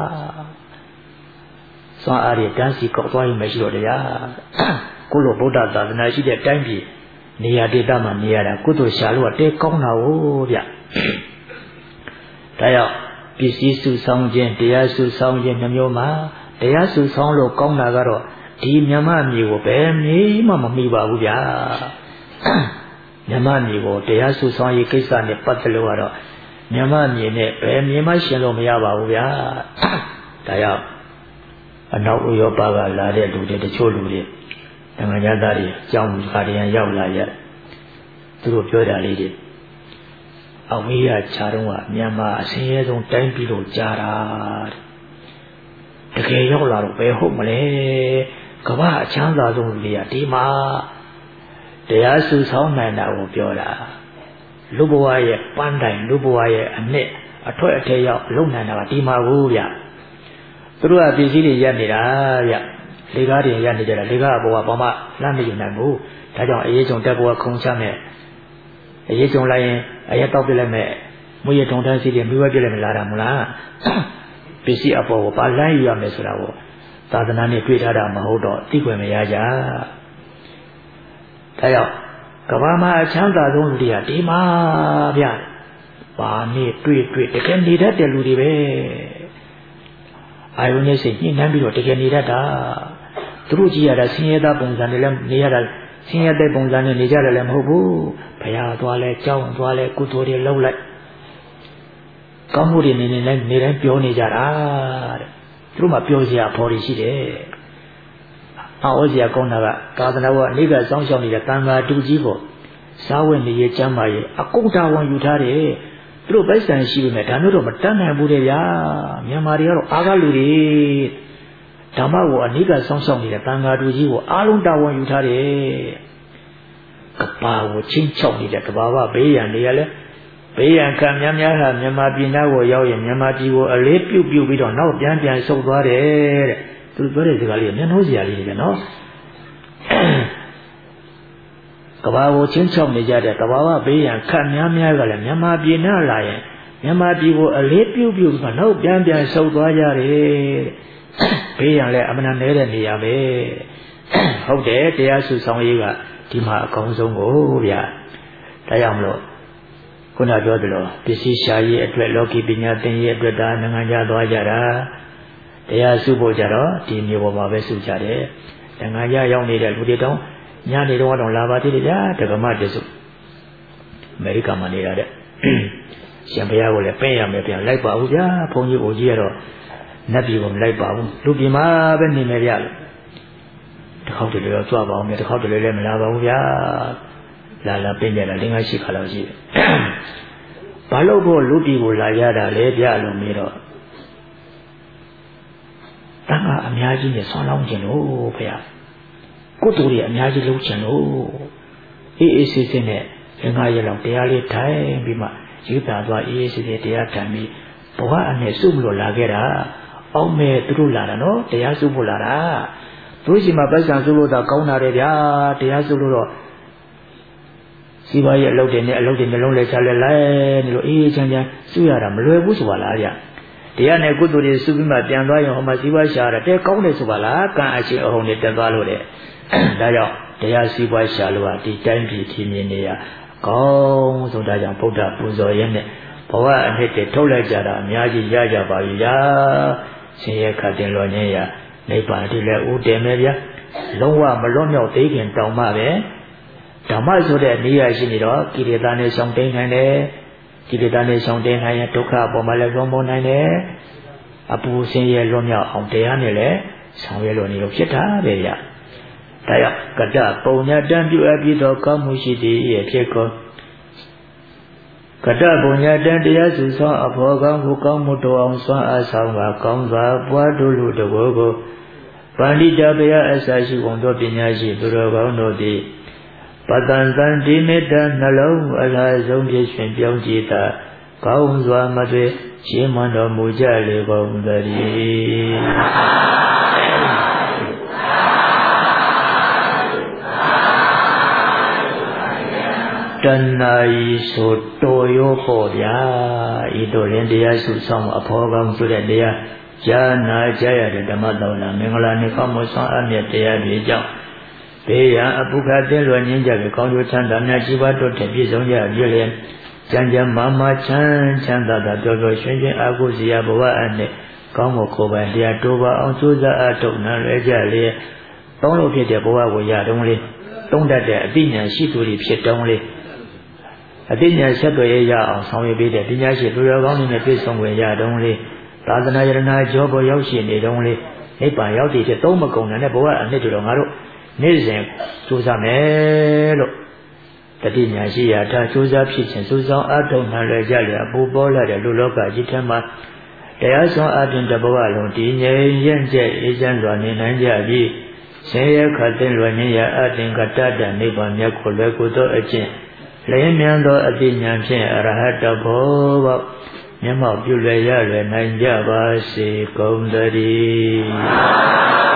စွမ်းအားရတန်းစီကောက်သွားရင်မရှိတော့တရားကိုလိုဗုဒ္ဓသာသနာရှိတဲ့တိုင်းပြည်နေရာဒေသမှာနေရတာကုသိုလ်ရှာလို့တဲကောင်းတာဟုတ်ဗျဒါကြောင့်ပစ္စည်းစုဆောင်ခြင်းတရားစုဆောင်ခြင်းနှမျိုးမှာတရားစုဆောင်လို့ကောင်းတာကတော့ဒီမြမမျိုးကိုပဲမေးမှမမိပါဘူးဗျာမြမမျိုးကိုတရားစုဆောင်ရေးကိစ္စနဲ့ပတ်သက်လို့ကတော့မြမမျိုးနဲ့ဘယ်မြင်မှရှင်လို့မရပါဘူးဗျာဒါကြောင့်အနောက်ဥရောပကလာတဲ့လူတွေတချို့လူတွေနိုင်ငံသားတွေကြောင်းခါတရံရောက်လာရသူတို့ပြောတာလေးတွေအဝေးရခြားတော့ကမြန်မာအစင်းရဲဆုံးတိုင်းပြည်လို့ကြားတာတကယ်ရောက်လာတော့ဘယ်ဟုတ်မလဲကမ္ဘာအချမ်းသာဆုံးလူတွေကဒီမှာတရားစုဆောင်နိုင်တာကိုပြောတာလူဘဝရဲ့ပန်းတိုင်လူဘဝရဲ့အနှစ်အထွတ်အထက်ရောက်လုံနိုင်တာကဒီမှာကိုဗျသူတို့ကပစ္စည်းတွေရက်နေတာဗျလေကားတွေရနေကြတာလေကားဘဝဘာမှလမ်းမယူနိုင်ဘူးဒါကြောင့်အရေးကြုံတက်ဘဝခုံချမဲ့အရေးကြုံလိုက်ရင်အရက်တော့ပြလိုက်မဲ့မွေးရထုံတန်းစီတွေမိဝဲပြလိုက်မလာတာမလားပစ္စည်းအပေါ်ကိုဘာလမ်းယူရမယ်ဆိုတာကိုသာသနာနဲ့တွေ့ထားတာမဟုတ်တော့သိခွင့်မရကြဒါကြောင့်ကဘာမှာအချမ်းသာဆုံးလူတွေကဒီမှာဗျဘာနဲ့တွေ့တွေ့တကယ်နေတတ်တဲ့လူတွေပဲအာယုန်နဲ့စိတ်ညှိနှိုင်းပြီးတော့တကယ်နေတတ်တာသူတို့ကြည့်ရတာဆင်းရဲသားပုံစံနဲ့လည်းနေရတာဆင်းရဲတဲ့ပုံစံနဲ့နေကြတယ်လည်းမဟုတ်ဘူးဘုရားသွားလဲကြောင်းသွားလဲကုသိုလ်တွေလုပ်လိုက်ကောင်းမှုတွေနေနေလဲနေတိုင်းပြောနေကြတာတဲ့သူတို့မှပြောစရာဖော်ရရှိတယ်အောစရာကောင်းတာကသာသနာ့ဘဝအနိကစောင့်ရှောက်နေတဲ့တန်ခါတူကြီးကိုစားဝတ်နေရေးကျမ်းမာရေးအကုန်တာဝန်ယူထားတယ်သူတို့ပိုက်ဆံရှိပေမဲ့ဒါမျိုးတော့မတတ်နိုင်ဘူးတဲ့ဗျာမြန်မာတွေကတော့အားကားလူတွေဓမ္မကိုအနိကစောင့်ရှောက်နေတဲ့တန်ခါတူကြီးကိုအားလုံးတာဝန်ယူထားတယ်ကပါကိုချင်းချောက်နေတဲ့ကဘာဝဘေးရန်တွေရလဲဘေးရန်ကများများဟာမြန်မာပြည်သားကိုရောက်ရင်မြန်မာပြည်ကိုအလေးပြုတ်ပြုတ်ပြီးတော့နောက်ပြန်ပြန်ဆုတ်သွားတယ်တဲ့သူပြောတဲ့စကားလေးမျက်နှိုးစရာလေးတွေနော်ကဘာကိုချင်းချောက်နေကြတဲ့ကဘာဝဘေးရန်ခတ်များများကလည်းမြန်မာပြည်နားလာရင်မြန်မာပြည်ကိုအလေးပြုတ်ပြုတ်ပြီးတော့နောက်ပြန်ပြန်ဆုတ်သွားကြတယ်ဘေးရန်လည်းအမှန်တည်းတဲ့နေရာပဲဟုတ်တယ်တရားစုဆောင်ရေးကဒီမှာအကောင်းဆုံးကိုဗျာဒါကြောင့်မလို့ခုနပြောသလိုပစ္စည်းရှာရေးအတွက်လောကီပညာသင်ရေးအတွက်ဒါနိုင်ငံခြားသွားကြတာတရားစုဖို့ကြတော့ဒီမျိုးပေါ်မှာပဲစုကြတယ်နိုင်ငံခြားရောက်နေတဲ့လူတွေတောင်ညနေတော့တော့လာပါသေးတယ်ဗျာတက္ကမတစုအမေရိကန်မှာနေတာတဲ့ရှင်ဘုရားကိုလည်းပင့်ရမယ်ပြန်လိုက်ပါဘူးဗျာဘုန်းကြီးကိုကြီးရတော့နတ်ပြည်ကိုမလိုက်ပါဘူးလူပြည်မှာပဲနေမယ်ဗျာလို့တစ်ခေါက်တည်းတော့ကြွပါအောင်မြေတစ်ခေါက်တည်းလည်းမလာပါဘူးဗျာလာလာပြင်ကြတာလင်းကားရှိခါလောက်ရှိတယ်ဘာလို့ဖို့လူပြည်ကိုလာရတာလဲဗျာလို့မေးတော့တန်ခါအများကြီးနဲ့ဆွမ်းလောင်းခြင်းလို့ဖေ။ကုသိုလ်တွေအများကြီးလုပ်ခြင်းလို့အေးအေးဆေးဆေးနဲ့လင်းကားရလောက်တရားလေးထိုင်ပြီးမှယူတာသွားအေးအေးဆေးဆေးတရားထိုင်ပြီးဘဝအနဲ့စုမလို့လာခဲ့တာအောက်မဲ့သူတို့လာတာနော်တရားစုဖို့လာတာသူရှိမှပိုက်ဆံစုလို့တော့ကောင်းတာတယ်ဗျာတရားစုလို့တော့စီးပွားရေးအလုပ်တွေနဲ့အလုပ်တွေနှလုံးလဲချလဲလိုက်နေလို့အေးအေးချမ်းချမ်းစုရတာမလွယ်ဘူးဆိုပါလားဗျတရားနဲ့ကုသိုလ်တွေစုပြီးမှပြန်သွားရင်ဟိုမှာစီးပွားရှာတာတဲကောင်းတယ်ဆိုပါလားကံအရှိအဟုန်တွေတက်သွားလို့တဲ့ဒါကြောင့်တရားစီးပွားရှာလို့ကဒီတိုင်းပြည်ထင်းမြင်နေရကောင်းဆိုဒါကြောင့်ဗုဒ္ဓပူဇော်ရင်းနဲ့ဘဝအနှစ်တွေထုတ်လိုက်ကြတာအများကြီးရကြပါပြီဗျာဆင်းရဲခတ်တင်လောညင်းရနိဗ္ဗာန်တည်းလည်းဦးတယ်မယ်ဗျာလုံးဝမလွတ်မြောက်သေးခင်တောင်မှပဲဓမ္မဆိုတဲ့နေရာရှိနေတော့ကိလေသာနဲ့ရှောင်တိန်နိုင်တယ်ကိလေသာနဲ့ရှောင်တိန်နိုင်ရင်ဒုက္ခအပေါ်မှာလည်းလွန်ပေါ်နိုင်တယ်အပူဆင်းရဲလွတ်မြောက်အောင်တရားနဲ့လည်းဆောင်ရွက်လို့နေလို့ဖြစ်တာပဲဗျာဒါကြောင့်ကတ္တပုံညာတံပြုအပ်ပြီးသောကောင်းမှုရှိသည်ရဲ့ဖြစ်ကုန်ကတ္တပုံညာတံတရားစုဆောင်အဖို့ကောင်းမှုကောင်းမှုတော်အောင်စွမ်းအားဆောင်ကကောင်းစွာပွားတို့လူတကိုယ်ကိုပန္တိတဘုရားအစရှိကုန်သောပညာရှိသူတော်ကောင်းတို့သည်ပတန်တန်ဒီမေတ္တာနှလုံးအလားဆုံးဖြင့်ရှင်ပြောင်းကြည်သာကောင်းစွာမသွေရှင်းမတော်မူကြလေကုန်သတည်းတဏှာဤဆိုတော်ရောပေါ့ဗျာဤတို့ရင်တရားစုဆောင်အဖော်ကောင်းဆိုတဲ့တရားဈာနာကြရတဲ့ဓမ္မတော်နာမင်္ဂလာနေကောင်းမွန်ဆောင်အပ်မြတ်တရားတွေကြောင့်ဘေးရန်အပုခသင်းလွယ်ငင်းကြပြီးကောင်းကျိုးချမ်းသာများရှိပါတို့တဲ့ပြည့်စုံကြပြည့်လျက်ကျမ်းကျမ်းမာမာချမ်းချမ်းသာသာပျော်ပျော်ရွှင်ရွှင်အာဟုစီယဘဝအနှင့်ကောင်းမွန်ကိုယ်ပိုင်တရားတိုးပါအောင်ကြိုးစားအထောက်နာလွယ်ကြလျက်တောင်းလို့ဖြစ်တဲ့ဘဝကိုရတုံးလေးတုံးတတ်တဲ့အသိဉာဏ်ရှိသူတွေဖြစ်တုံးလေးအသိဉာဏ်ဆက်သွယ်ရအောင်ဆောင်ရွက်ပေးတဲ့ပညာရှိသူတော်ကောင်းတွေနဲ့ပြည့်စုံွယ်ရတုံးလေးသာသနာယရနာကြောပေါ်ရောက်ရှိနေတုံးလေးနိဗ္ဗာန်ရောက်တည်တဲ့သုံးမကုန်တဲ့ဘဝအနှစ်တို့ငါတို့နေ့စဉ်ကြိုးစားမယ်လို့တတိညာရှိရာထားကြိုးစားဖြစ်ခြင်းစူးစောင်းအထောက်နှံလွယ်ကြလျက်ပူပေါ်လာတဲ့လူလောကကြီးထဲမှာတရားဆောင်အပြင်တဘဝလုံးတည်ငြိမ်ရင့်ကျက်အေးချမ်းစွာနေနိုင်ကြပြီးဆင်းရဲခတ်သိမ်းလွယ်ခြင်းရာအတင်ကတ္တတနိဗ္ဗာန်မြတ်ကိုလွယ်ကူသောအကျင့်လင်းမြန်သောအသိဉာဏ်ဖြင့်အရဟတဘောပေါမျက်မှောက်ပြုလွယ်ရလွယ်နိုင်ကြပါစေကုန်သတည်း